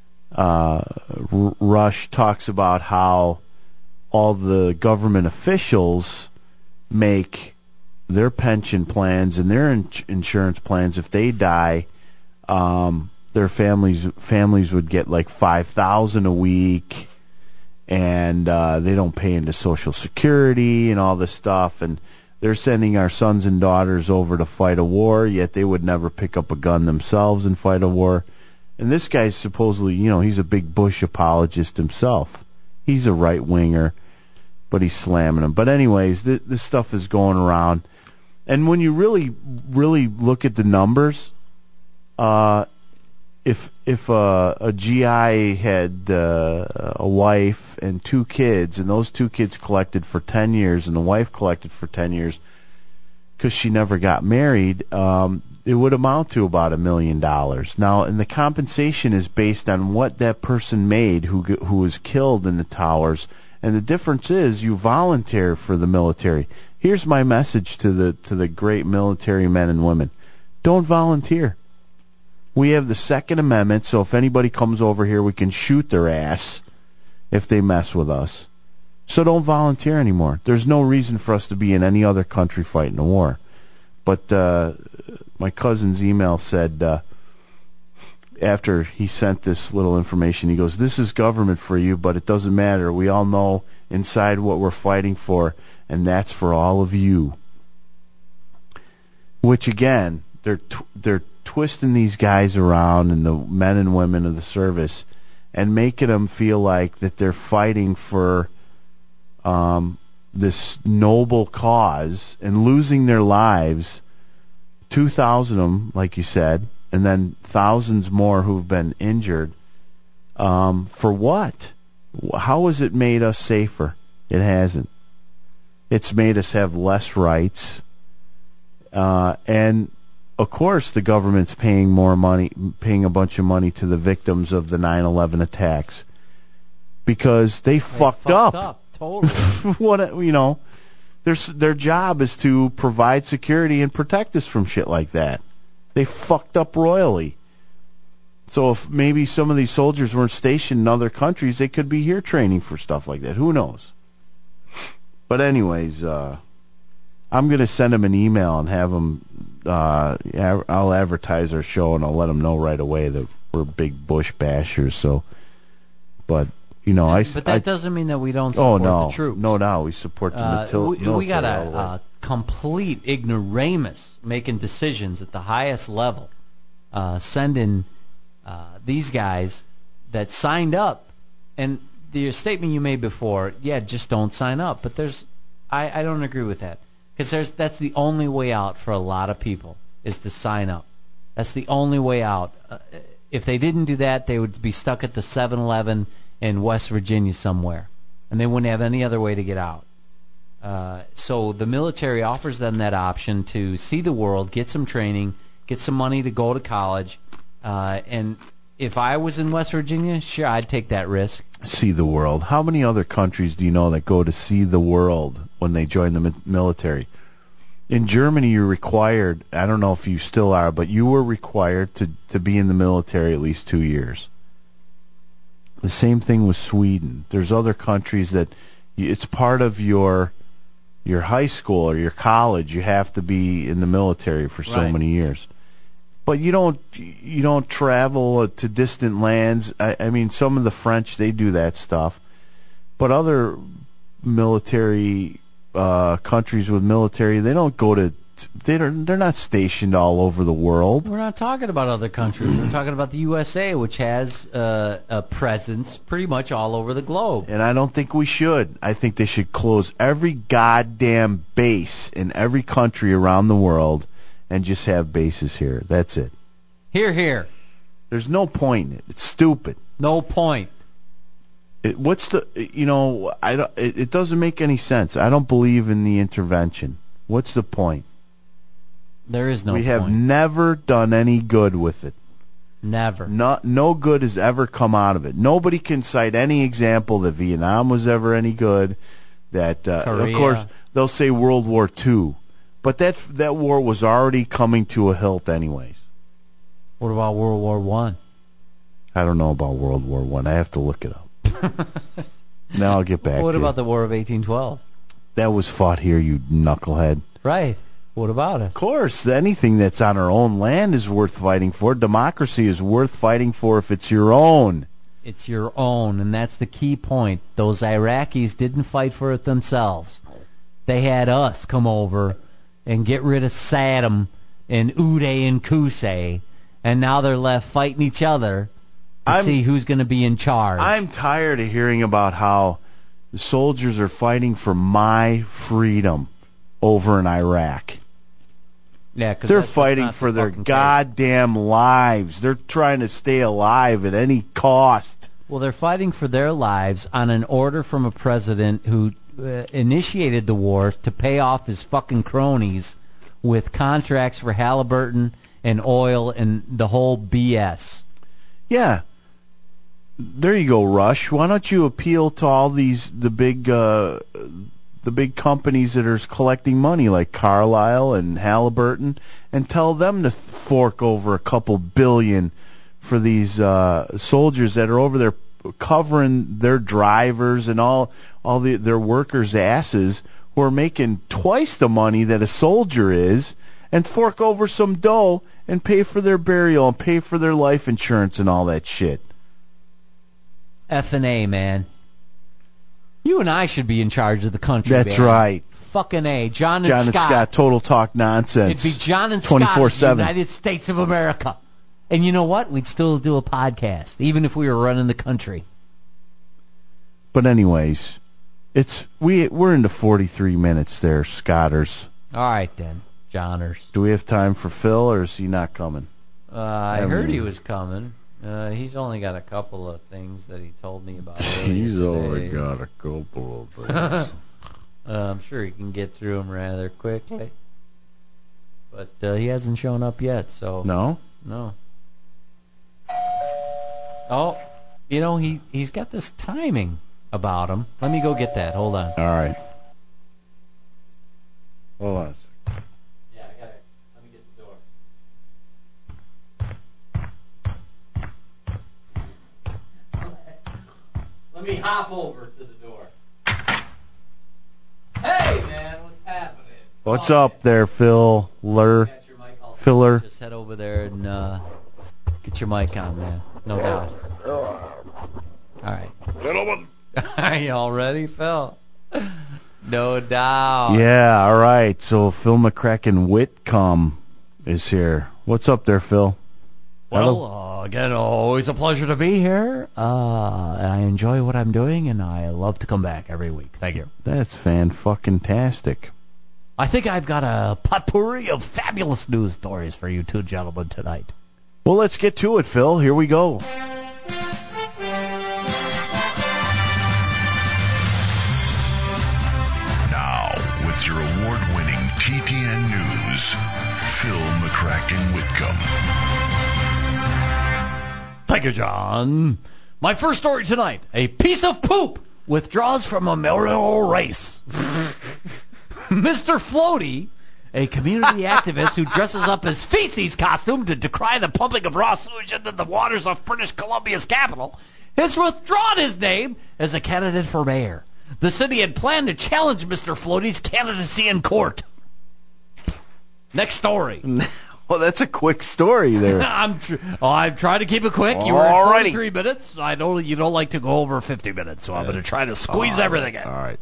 Rush talks about how all the government officials make their pension plans and their insurance plans. If they die, their families would get like $5,000 a week, and they don't pay into Social Security and all this stuff. And they're sending our sons and daughters over to fight a war, yet they would never pick up a gun themselves and fight a war. And this guy's supposedly, he's a big Bush apologist himself. He's a right-winger, but he's slamming him. But anyways, this stuff is going around. And when you really, really look at the numbers, if a GI had a wife and 2 kids, and those 2 kids collected for 10 years, and the wife collected for 10 years because she never got married, it would amount to about $1 million. Now, and the compensation is based on what that person made who was killed in the towers. And the difference is you volunteer for the military. Here's my message to the great military men and women. Don't volunteer. We have the Second Amendment, so if anybody comes over here, we can shoot their ass if they mess with us. So don't volunteer anymore. There's no reason for us to be in any other country fighting a war. But my cousin's email said, after he sent this little information, he goes, "This is government for you, but it doesn't matter. We all know inside what we're fighting for, and that's for all of you." Which, again, they're twisting these guys around, and the men and women of the service, and making them feel like that they're fighting for this noble cause and losing their lives. 2,000 of them, like you said, and then thousands more who've been injured. For what? How has it made us safer? It hasn't. It's made us have less rights. And, of course, the government's paying more money, paying a bunch of money to the victims of the 9/11 attacks because they fucked up. Totally. Their job is to provide security and protect us from shit like that. They fucked up royally. So if maybe some of these soldiers weren't stationed in other countries, they could be here training for stuff like that. Who knows? But anyways, I'm going to send them an email and have them, I'll advertise our show, and I'll let them know right away that we're big Bush bashers. So, but But that doesn't mean that we don't support the troops. No, we support the military. We got a complete ignoramus making decisions at the highest level, sending these guys that signed up. And the statement you made before, just don't sign up. But I don't agree with that, because that's the only way out for a lot of people is to sign up. That's the only way out. If they didn't do that, they would be stuck at the 7-Eleven in West Virginia somewhere, and they wouldn't have any other way to get out. So the military offers them that option to see the world, get some training, get some money to go to college. And if I was in West Virginia, sure, I'd take that risk. See the world. How many other countries do you know that go to see the world when they join the military? In Germany, you're required, I don't know if you still are, but you were required to be in the military at least 2 years. The same thing with Sweden. There's other countries that it's part of your high school or your college. You have to be in the military for so many years. But you don't travel to distant lands. I mean, some of the French, they do that stuff. But other military countries with military, they don't go to. They're not stationed all over the world. We're not talking about other countries. We're talking about the USA, which has a presence pretty much all over the globe. And I don't think we should. I think they should close every goddamn base in every country around the world and just have bases here. That's it. Here. There's no point in it. It's stupid. No point. It doesn't make any sense. I don't believe in the intervention. What's the point? There is no point. We have never done any good with it. Never. No good has ever come out of it. Nobody can cite any example that Vietnam was ever any good. That of course they'll say World War II, but that war was already coming to a hilt anyways. What about World War I? I don't know about World War I. I have to look it up. Now I'll get back to you. What about the War of 1812? That was fought here, you knucklehead. Right. What about it? Of course, anything that's on our own land is worth fighting for. Democracy is worth fighting for if it's your own. It's your own, and that's the key point. Those Iraqis didn't fight for it themselves. They had us come over and get rid of Saddam and Uday and Qusay, and now they're left fighting each other to see who's going to be in charge. I'm tired of hearing about how the soldiers are fighting for my freedom over in Iraq. Yeah, 'cause they're fighting for their goddamn lives. They're trying to stay alive at any cost. Well, they're fighting for their lives on an order from a president who initiated the war to pay off his fucking cronies with contracts for Halliburton and oil and the whole BS. Yeah. There you go, Rush. Why don't you appeal to all the big companies that are collecting money, like Carlyle and Halliburton, and tell them to fork over a couple billion for these soldiers that are over there covering their drivers and all their workers' asses, who are making twice the money that a soldier is, and fork over some dough and pay for their burial and pay for their life insurance and all that shit. F&A, man. You and I should be in charge of the country. That's man. right. Fucking A. John and Scott, total talk nonsense. It'd be John and Scott of the United States of America. And you know what? We'd still do a podcast, even if we were running the country. But anyways, we're into 43 minutes there, Scotters. All right, then, Johners. Do we have time for Phil, or is he not coming? I heard he was coming. He's only got a couple of things that he told me about earlier He's today. only got a couple of things. I'm sure he can get through them rather quickly. But he hasn't shown up yet, so... No? No. Oh, he's got this timing about him. Let me go get that. Hold on. All right. Hold on a second. Yeah, I got it. Let me get the door. Let me hop over to the door. Hey, man, what's happening? What's up there, Phil? Filler. Filler? Just head over there and Get your mic on, man. No doubt. All right. Gentlemen. Are you all ready, Phil? No doubt. Yeah, all right. So Phil McCracken Whitcomb is here. What's up there, Phil? Well, again, always a pleasure to be here. I enjoy what I'm doing, and I love to come back every week. Thank you. That's fan-fucking-tastic. I think I've got a potpourri of fabulous news stories for you two gentlemen tonight. Well, let's get to it, Phil. Here we go. Now, with your award-winning TTN News, Phil McCracken Whitcomb. Thank you, John. My first story tonight. A piece of poop withdraws from a memorial race. Mr. Floaty, a community activist who dresses up as feces costume to decry the pumping of raw sewage into the waters of British Columbia's capital, has withdrawn his name as a candidate for mayor. The city had planned to challenge Mr. Floaty's candidacy in court. Next story. Well, that's a quick story there. I'm trying to keep it quick. You were at 43 minutes. I know you don't like to go over 50 minutes, so I'm going to try to squeeze everything in. All right.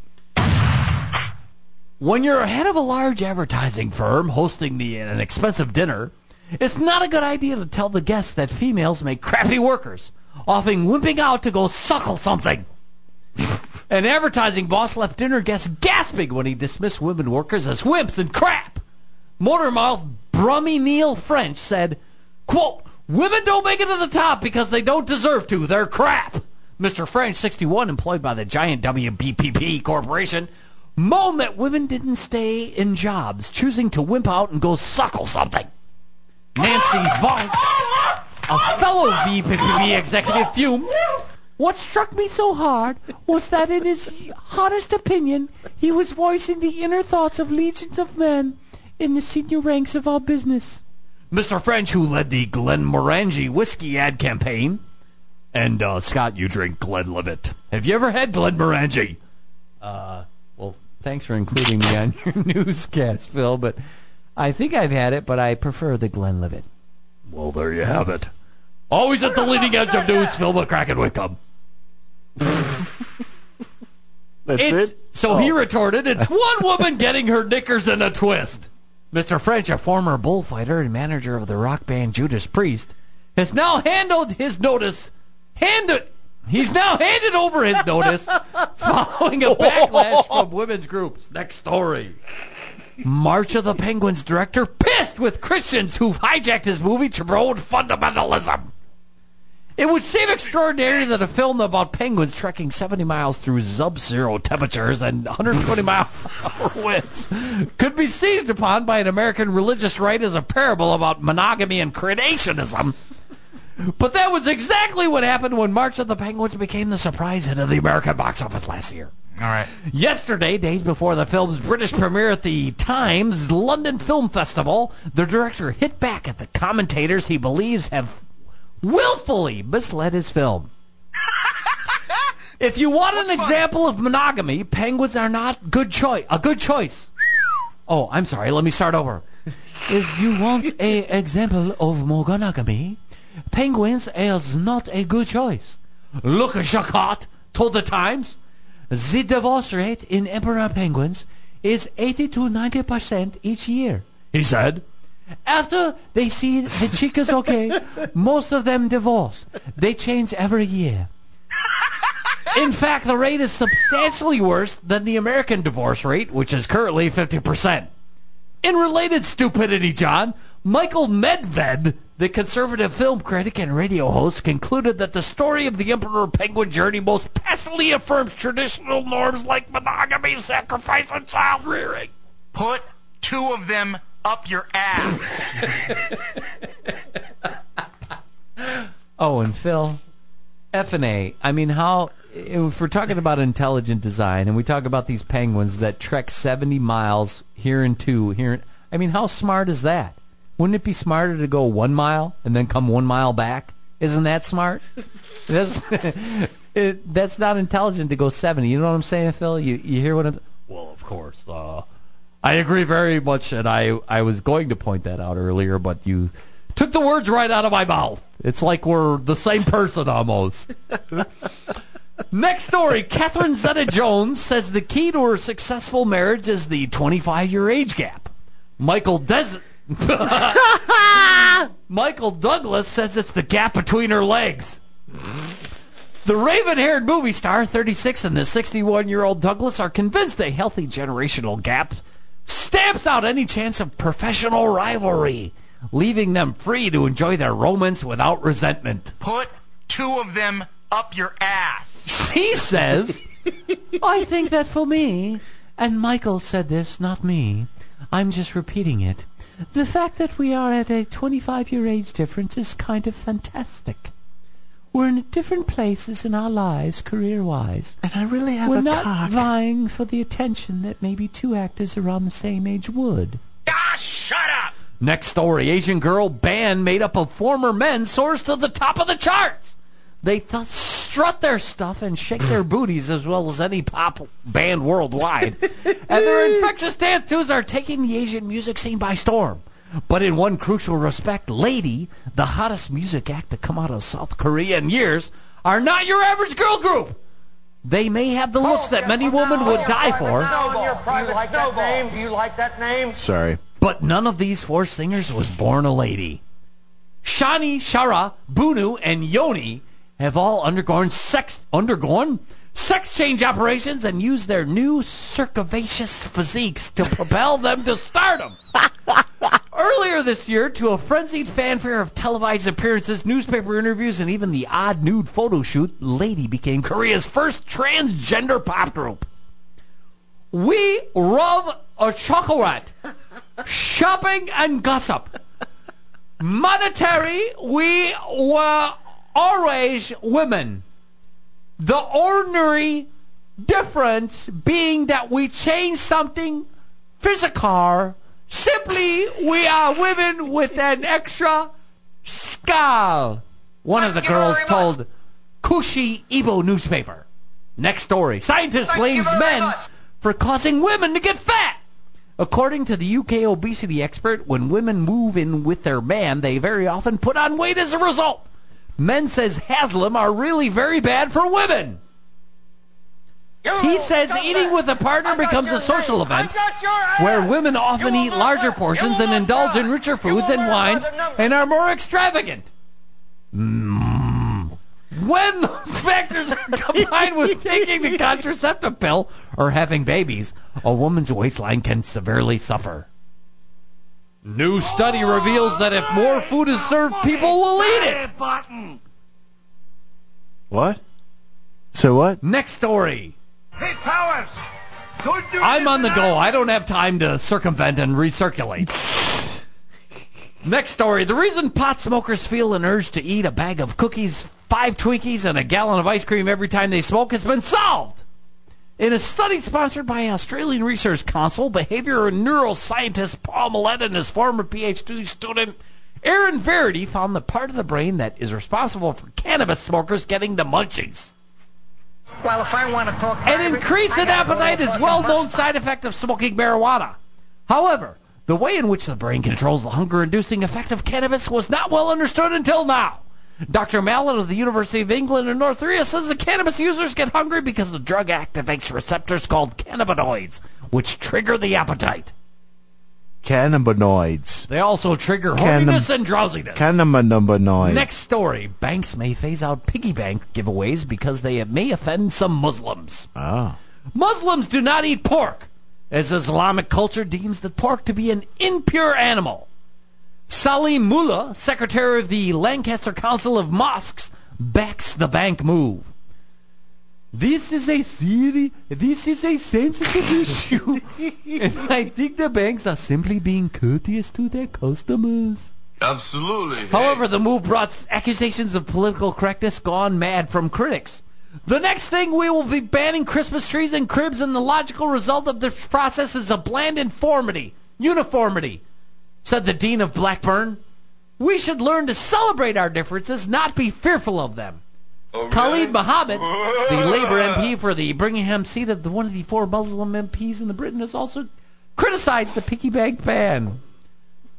When you're head of a large advertising firm hosting an expensive dinner, it's not a good idea to tell the guests that females make crappy workers, often wimping out to go suckle something. An advertising boss left dinner guests gasping when he dismissed women workers as wimps and crap. Motormouth Brummy Neil French said, quote, "Women don't make it to the top because they don't deserve to. They're crap." Mr. French, 61, employed by the giant WBPP Corporation, moaned that women didn't stay in jobs, choosing to wimp out and go suckle something. Nancy Vonk, a fellow VPP executive, fumed. "What struck me so hard was that in his honest opinion, he was voicing the inner thoughts of legions of men in the senior ranks of our business." Mr. French, who led the Glenmorangie whiskey ad campaign, and Scott, you drink Glenlivet. Have you ever had Glenmorangie? Well, thanks for including me on your newscast, Phil, but I think I've had it, but I prefer the Glenlivet. Well, there you have it. Always at the leading edge of news, Phil McCracken Whitcomb. That's it? So he retorted, "It's one woman getting her knickers in a twist." Mr. French, a former bullfighter and manager of the rock band Judas Priest, has now handed his notice. He's now handed over his notice following a backlash from women's groups. Next story. March of the Penguins director pissed with Christians who've hijacked his movie to promote fundamentalism. It would seem extraordinary that a film about penguins trekking 70 miles through sub-zero temperatures and 120-mile-per-hour winds could be seized upon by an American religious right as a parable about monogamy and creationism. But that was exactly what happened when March of the Penguins became the surprise hit of the American box office last year. All right. Yesterday, days before the film's British premiere at the Times London Film Festival, the director hit back at the commentators he believes have willfully misled his film. If you want an example of monogamy, penguins are not a good choice. Oh, I'm sorry. Let me start over. If you want an example of monogamy, penguins is not a good choice. Luc Jacquot told the Times, "The divorce rate in emperor penguins is 80 to 90% each year," he said. "After they see the chick is okay, most of them divorce. They change every year. In fact, the rate is substantially worse than the American divorce rate, which is currently 50%. In related stupidity, John, Michael Medved, the conservative film critic and radio host, concluded that the story of the Emperor Penguin journey most passionately affirms traditional norms like monogamy, sacrifice, and child rearing. Put two of them up your ass. Oh, and Phil, F&A, I mean, if we're talking about intelligent design, and we talk about these penguins that trek 70 miles here and here, I mean, how smart is that? Wouldn't it be smarter to go 1 mile and then come 1 mile back? Isn't that smart? That's not intelligent to go 70. You know what I'm saying, Phil? You hear what I'm... Well, of course. I agree very much, and I was going to point that out earlier, but you Took the words right out of my mouth. It's like we're the same person almost. Next story. Catherine Zeta-Jones says the key to her successful marriage is the 25-year age gap. Michael Douglas says it's the gap between her legs. The raven-haired movie star, 36, and the 61-year-old Douglas are convinced a healthy generational gap stamps out any chance of professional rivalry, leaving them free to enjoy their romance without resentment. Put two of them up your ass. She says, I think that for me, and Michael said this, not me, I'm just repeating it, the fact that we are at a 25-year age difference is kind of fantastic. We're in different places in our lives, career-wise. And I really have We're a not cock. vying for the attention that maybe two actors around the same age would. Ah, shut up! Next story, Asian girl band made up of former men soars to the top of the charts. They strut their stuff and shake their booties as well as any pop band worldwide. And their infectious dance tunes are taking the Asian music scene by storm. But in one crucial respect, Lady, the hottest music act to come out of South Korea in years, are not your average girl group. They may have the looks that many women would die for. Do you like that name? Sorry. But none of these four singers was born a lady. Shani, Shara, Bunu, and Yoni have all undergone sex change operations and used their new circumvacious physiques to propel them to stardom. Earlier this year, to a frenzied fanfare of televised appearances, newspaper interviews, and even the odd nude photo shoot, Lady became Korea's first transgender pop group. We love a chocolate, shopping and gossip. Monetary, we were always women. The ordinary difference being that we change something physical. Simply, we are women with an extra skull. One of the girls told Kushi Ibo newspaper. Next story. Scientist blames men for causing women to get fat. According to the UK obesity expert, when women move in with their man, they very often put on weight as a result. Men, says Haslam, are really very bad for women. He says eating with a partner becomes a social event where women often eat larger portions and indulge in richer foods and wines and are more extravagant. When those factors are combined with taking the contraceptive pill or having babies, a woman's waistline can severely suffer. New study reveals that if more food is served, people will eat it. What? So what? Next story. Hey, Powers! I'm on the go. I don't have time to circumvent and recirculate. Next story. The reason pot smokers feel an urge to eat a bag of cookies, 5 Twinkies, and a gallon of ice cream every time they smoke has been solved. In a study sponsored by Australian Research Council, behavior and neuroscientist Paul Millett and his former PhD student Aaron Verity found the part of the brain that is responsible for cannabis smokers getting the munchies. Well, if I want to talk... An increase in appetite is a well-known side effect of smoking marijuana. However, the way in which the brain controls the hunger-inducing effect of cannabis was not well understood until now. Dr. Mallet of the University of England in Northumbria says that cannabis users get hungry because the drug activates receptors called cannabinoids, which trigger the appetite. Cannabinoids. They also trigger horniness and drowsiness. Cannabinoids. Next story. Banks may phase out piggy bank giveaways because they may offend some Muslims. Oh. Muslims do not eat pork, as Islamic culture deems the pork to be an impure animal. Salim Mullah, secretary of the Lancaster Council of Mosques, backs the bank move. This is a sensitive issue, and I think the banks are simply being courteous to their customers. Absolutely. However, the move brought accusations of political correctness gone mad from critics. The next thing, we will be banning Christmas trees and cribs, and the logical result of this process is a bland uniformity, said the Dean of Blackburn. We should learn to celebrate our differences, not be fearful of them. Khalid Mohammed, the Labour MP for the Birmingham seat of one of the 4 Muslim MPs in Britain, has also criticized the piggy bank ban.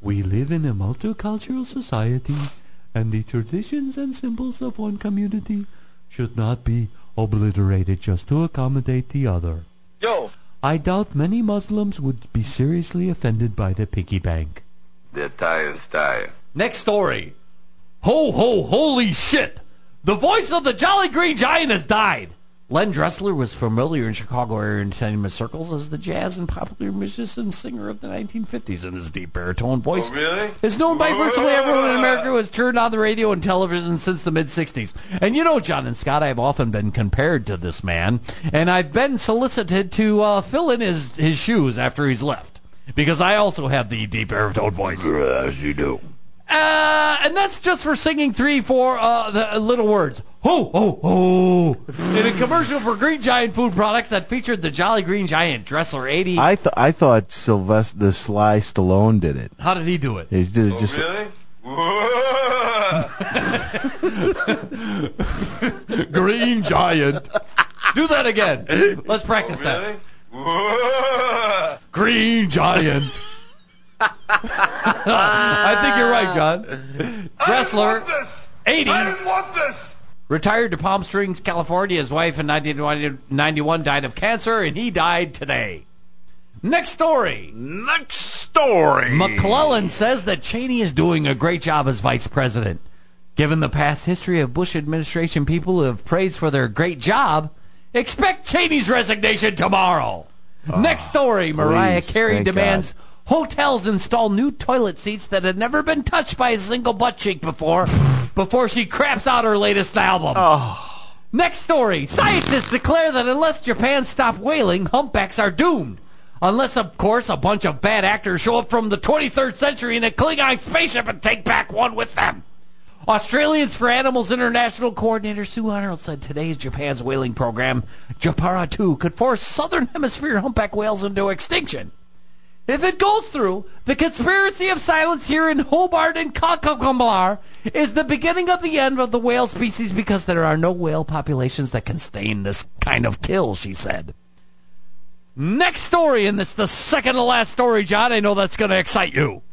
We live in a multicultural society, and the traditions and symbols of one community should not be obliterated just to accommodate the other. Yo! I doubt many Muslims would be seriously offended by the piggy bank. The tire's tire. Next story. Ho, ho, holy shit! The voice of the Jolly Green Giant has died. Len Dressler was familiar in Chicago area entertainment circles as the jazz and popular musician singer of the 1950s, and his deep baritone voice is known by virtually everyone in America who has turned on the radio and television since the mid-60s. And you know, John and Scott, I've often been compared to this man, and I've been solicited to fill in his shoes after he's left, because I also have the deep baritone voice. As you do. And that's just for singing 3-4 the little words. Ho, ho, ho. In a commercial for Green Giant food products that featured the Jolly Green Giant Dressler 80. I thought Sylvester the Sly Stallone did it. How did he do it? He did it just. Really? Green Giant. Do that again. Let's practice that. Green Giant. I think you're right, John. Dressler, 80. I didn't want this! Retired to Palm Springs, California. His wife in 1991 died of cancer, and he died today. Next story. McClellan says that Cheney is doing a great job as vice president. Given the past history of Bush administration people who have praised for their great job, expect Cheney's resignation tomorrow. Next story. Mariah Carey demands hotels install new toilet seats that had never been touched by a single butt cheek before she craps out her latest album. Next story. Scientists declare that unless Japan stops whaling, humpbacks are doomed. Unless, of course, a bunch of bad actors show up from the 23rd century in a Klingon spaceship and take back one with them. Australians for Animals International coordinator Sue Arnold said today's Japan's whaling program, Japara 2, could force southern hemisphere humpback whales into extinction. If it goes through, the conspiracy of silence here in Hobart and Kakakamlar is the beginning of the end of the whale species because there are no whale populations that can sustain this kind of kill, she said. Next story, and it's the second to last story, John. I know that's going to excite you.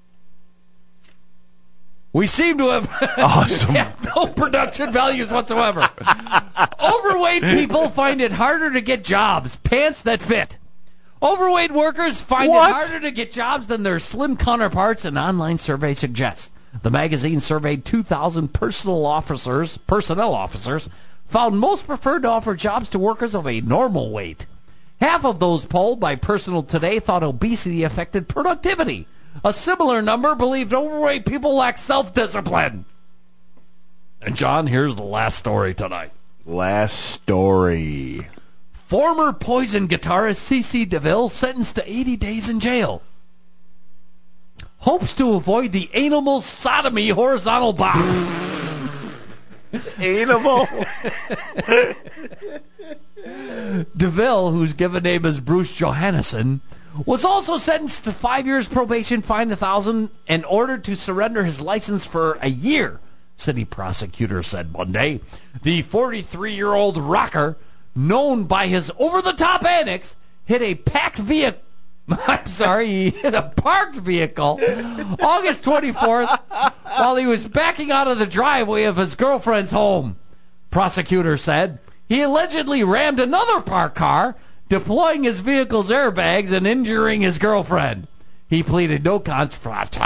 We seem to have no production values whatsoever. Overweight people find it harder to get jobs, pants that fit. Overweight workers find it harder to get jobs than their slim counterparts, an online survey suggests. The magazine surveyed 2,000 personnel officers, found most preferred to offer jobs to workers of a normal weight. Half of those polled by Personal Today thought obesity affected productivity. A similar number believed overweight people lack self-discipline. And John, here's the last story tonight. Last story. Former Poison guitarist CeCe DeVille sentenced to 80 days in jail. Hopes to avoid the animal sodomy horizontal bar. Animal? DeVille, whose given name is Bruce Johannesson, was also sentenced to 5 years probation, fined $1,000, and ordered to surrender his license for a year, city prosecutor said Monday. The 43-year-old rocker, known by his over-the-top antics, hit a parked vehicle August 24th while he was backing out of the driveway of his girlfriend's home. Prosecutor said he allegedly rammed another parked car, deploying his vehicle's airbags and injuring his girlfriend. He pleaded no contest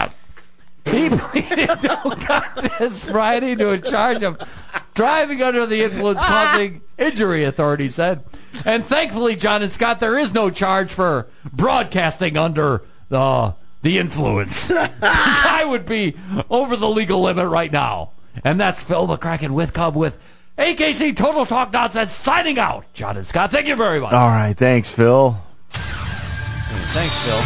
Friday to a charge of driving under the influence causing injury, authorities said. And thankfully, John and Scott, there is no charge for broadcasting under the influence. I would be over the legal limit right now. And that's Phil McCracken with Cub with AKC Total Talk Nonsense signing out. John and Scott, thank you very much. All right, thanks, Phil. Thanks, Phil.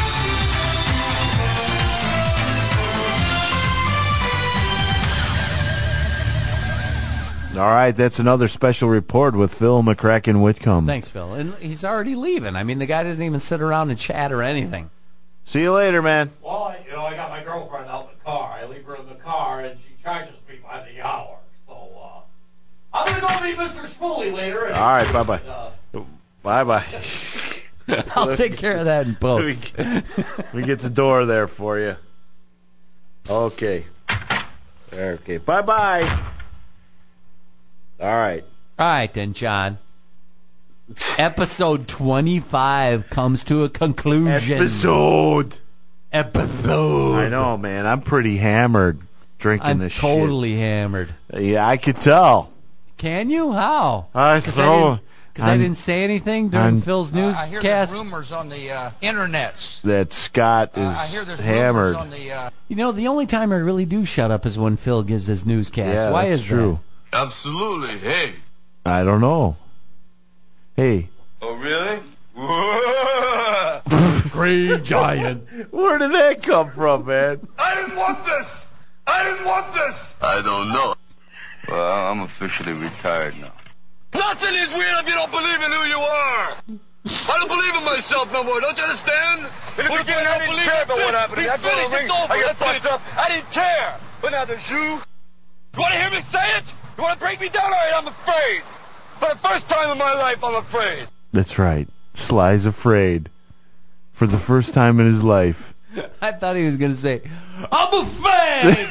All right, that's another special report with Phil McCracken Whitcomb. Thanks, Phil. And he's already leaving. I mean, the guy doesn't even sit around and chat or anything. See you later, man. Well, I got my girlfriend out in the car. I leave her in the car, and she charges me by the hour. So, I'm going to go meet Mr. Spooley later. All right, bye-bye. Bye-bye. I'll take care of that in post. We get the door there for you. Okay. Okay. Bye-bye. All right. All right, then, John. Episode 25 comes to a conclusion. Episode. I know, man. I'm pretty hammered drinking this shit. I'm totally hammered. Yeah, I could tell. Can you? How? Because I didn't say anything during Phil's newscast. I hear there's rumors on the internets. That Scott is I hear there's hammered. rumors on the... You know, the only time I really do shut up is when Phil gives his newscast. Yeah, Why that's is true. that? Absolutely. Hey. I don't know. Hey. Oh, really? Green giant. Where did that come from, man? I didn't want this. I don't know. Well, I'm officially retired now. Nothing is weird if you don't believe in who you are. I don't believe in myself no more. Don't you understand? In the beginning, I didn't care about what happened. I finished. It's over. I got fucked up. I didn't care. But now there's you. You want to hear me say it? You want to break me down? All right, I'm afraid. For the first time in my life, I'm afraid. That's right. Sly's afraid. For the first time in his life. I thought he was going to say, I'm a fag!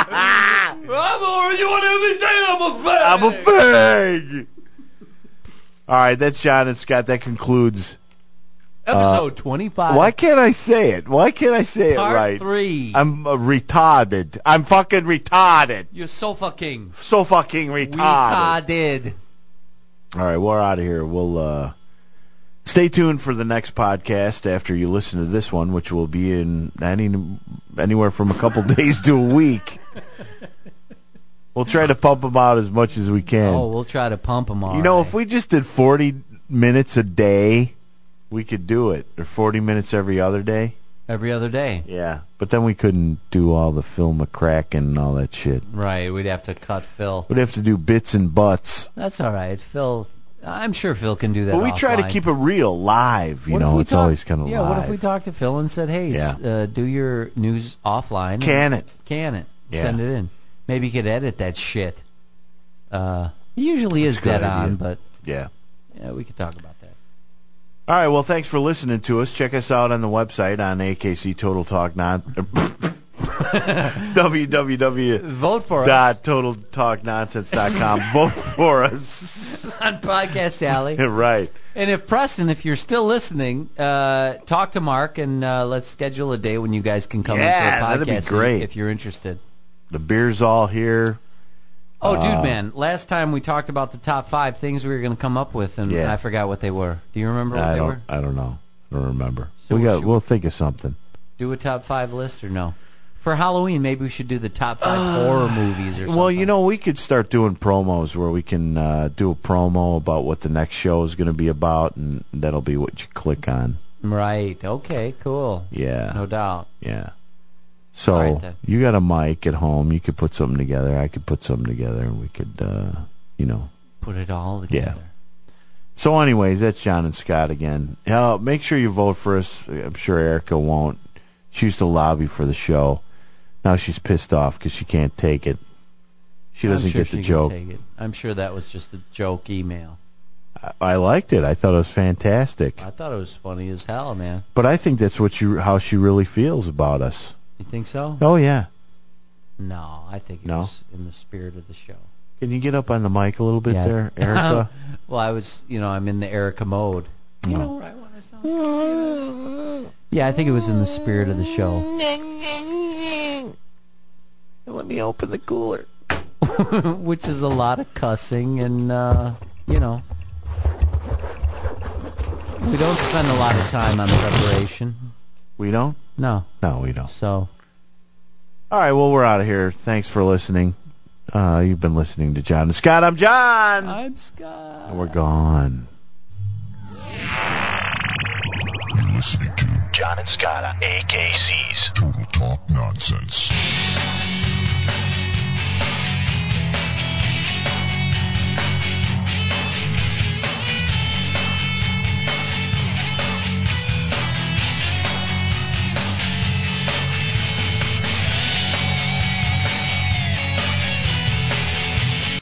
You want to hear me say I'm a fag? I'm a fag! All right, that's John and Scott. That concludes episode 25. Why can't I say it? Why can't I say it right? Part 3. I'm retarded. I'm fucking retarded. You're so fucking retarded. All right, we're out of here. We'll stay tuned for the next podcast after you listen to this one, which will be in anywhere from a couple days to a week. We'll try to pump them out as much as we can. Oh, we'll try to pump them all. You know, if we just did 40 minutes a day, we could do it. Or 40 minutes every other day. Every other day. Yeah, but then we couldn't do all the Phil McCracken and all that shit. Right, we'd have to cut Phil. We'd have to do bits and butts. That's all right. Phil, I'm sure Phil can do that. But we try to keep it real, live. You know, it's always kind of live. Yeah, what if we talked to Phil and said, hey, do your news offline. Can it. Yeah. Send it in. Maybe you could edit that shit. It usually is dead on, but yeah, we could talk about that. All right, well, thanks for listening to us. Check us out on the website on AKC Total Talk www.totaltalknonsense.com. Vote for us on Podcast Alley. Right. And if you're still listening, talk to Mark and let's schedule a day when you guys can come into a podcast. That'd be great if you're interested. The beer's all here. Oh, dude, man! Last time we talked about the top 5 things we were going to come up with, and I forgot what they were. Do you remember what they were? I don't know. I don't remember. So we'll think of something. Do a top 5 list or no? For Halloween, maybe we should do the top 5 horror movies or something. Well, you know, we could start doing promos where we can do a promo about what the next show is going to be about, and that'll be what you click on. Right. Okay. Cool. Yeah. No doubt. Yeah. So you got a mic at home. You could put something together. I could put something together, and we could, put it all together. Yeah. So, anyways, that's John and Scott again. Make sure you vote for us. I'm sure Erica won't. She used to lobby for the show. Now she's pissed off because she can't take it. She doesn't get the joke. I'm sure that was just a joke email. I liked it. I thought it was fantastic. I thought it was funny as hell, man. But I think that's how she really feels about us. You think so? Oh, yeah. No, I think it was in the spirit of the show. Can you get up on the mic a little bit there, Erica? Well, I'm in the Erica mode. You know where I want to sound. Yeah, I think it was in the spirit of the show. Let me open the cooler. Which is a lot of cussing and, we don't spend a lot of time on preparation. We don't? No. No, we don't. So. All right, well, we're out of here. Thanks for listening. You've been listening to John and Scott. I'm John. I'm Scott. And we're gone. You're listening to John and Scott on AKC's Total Talk Nonsense.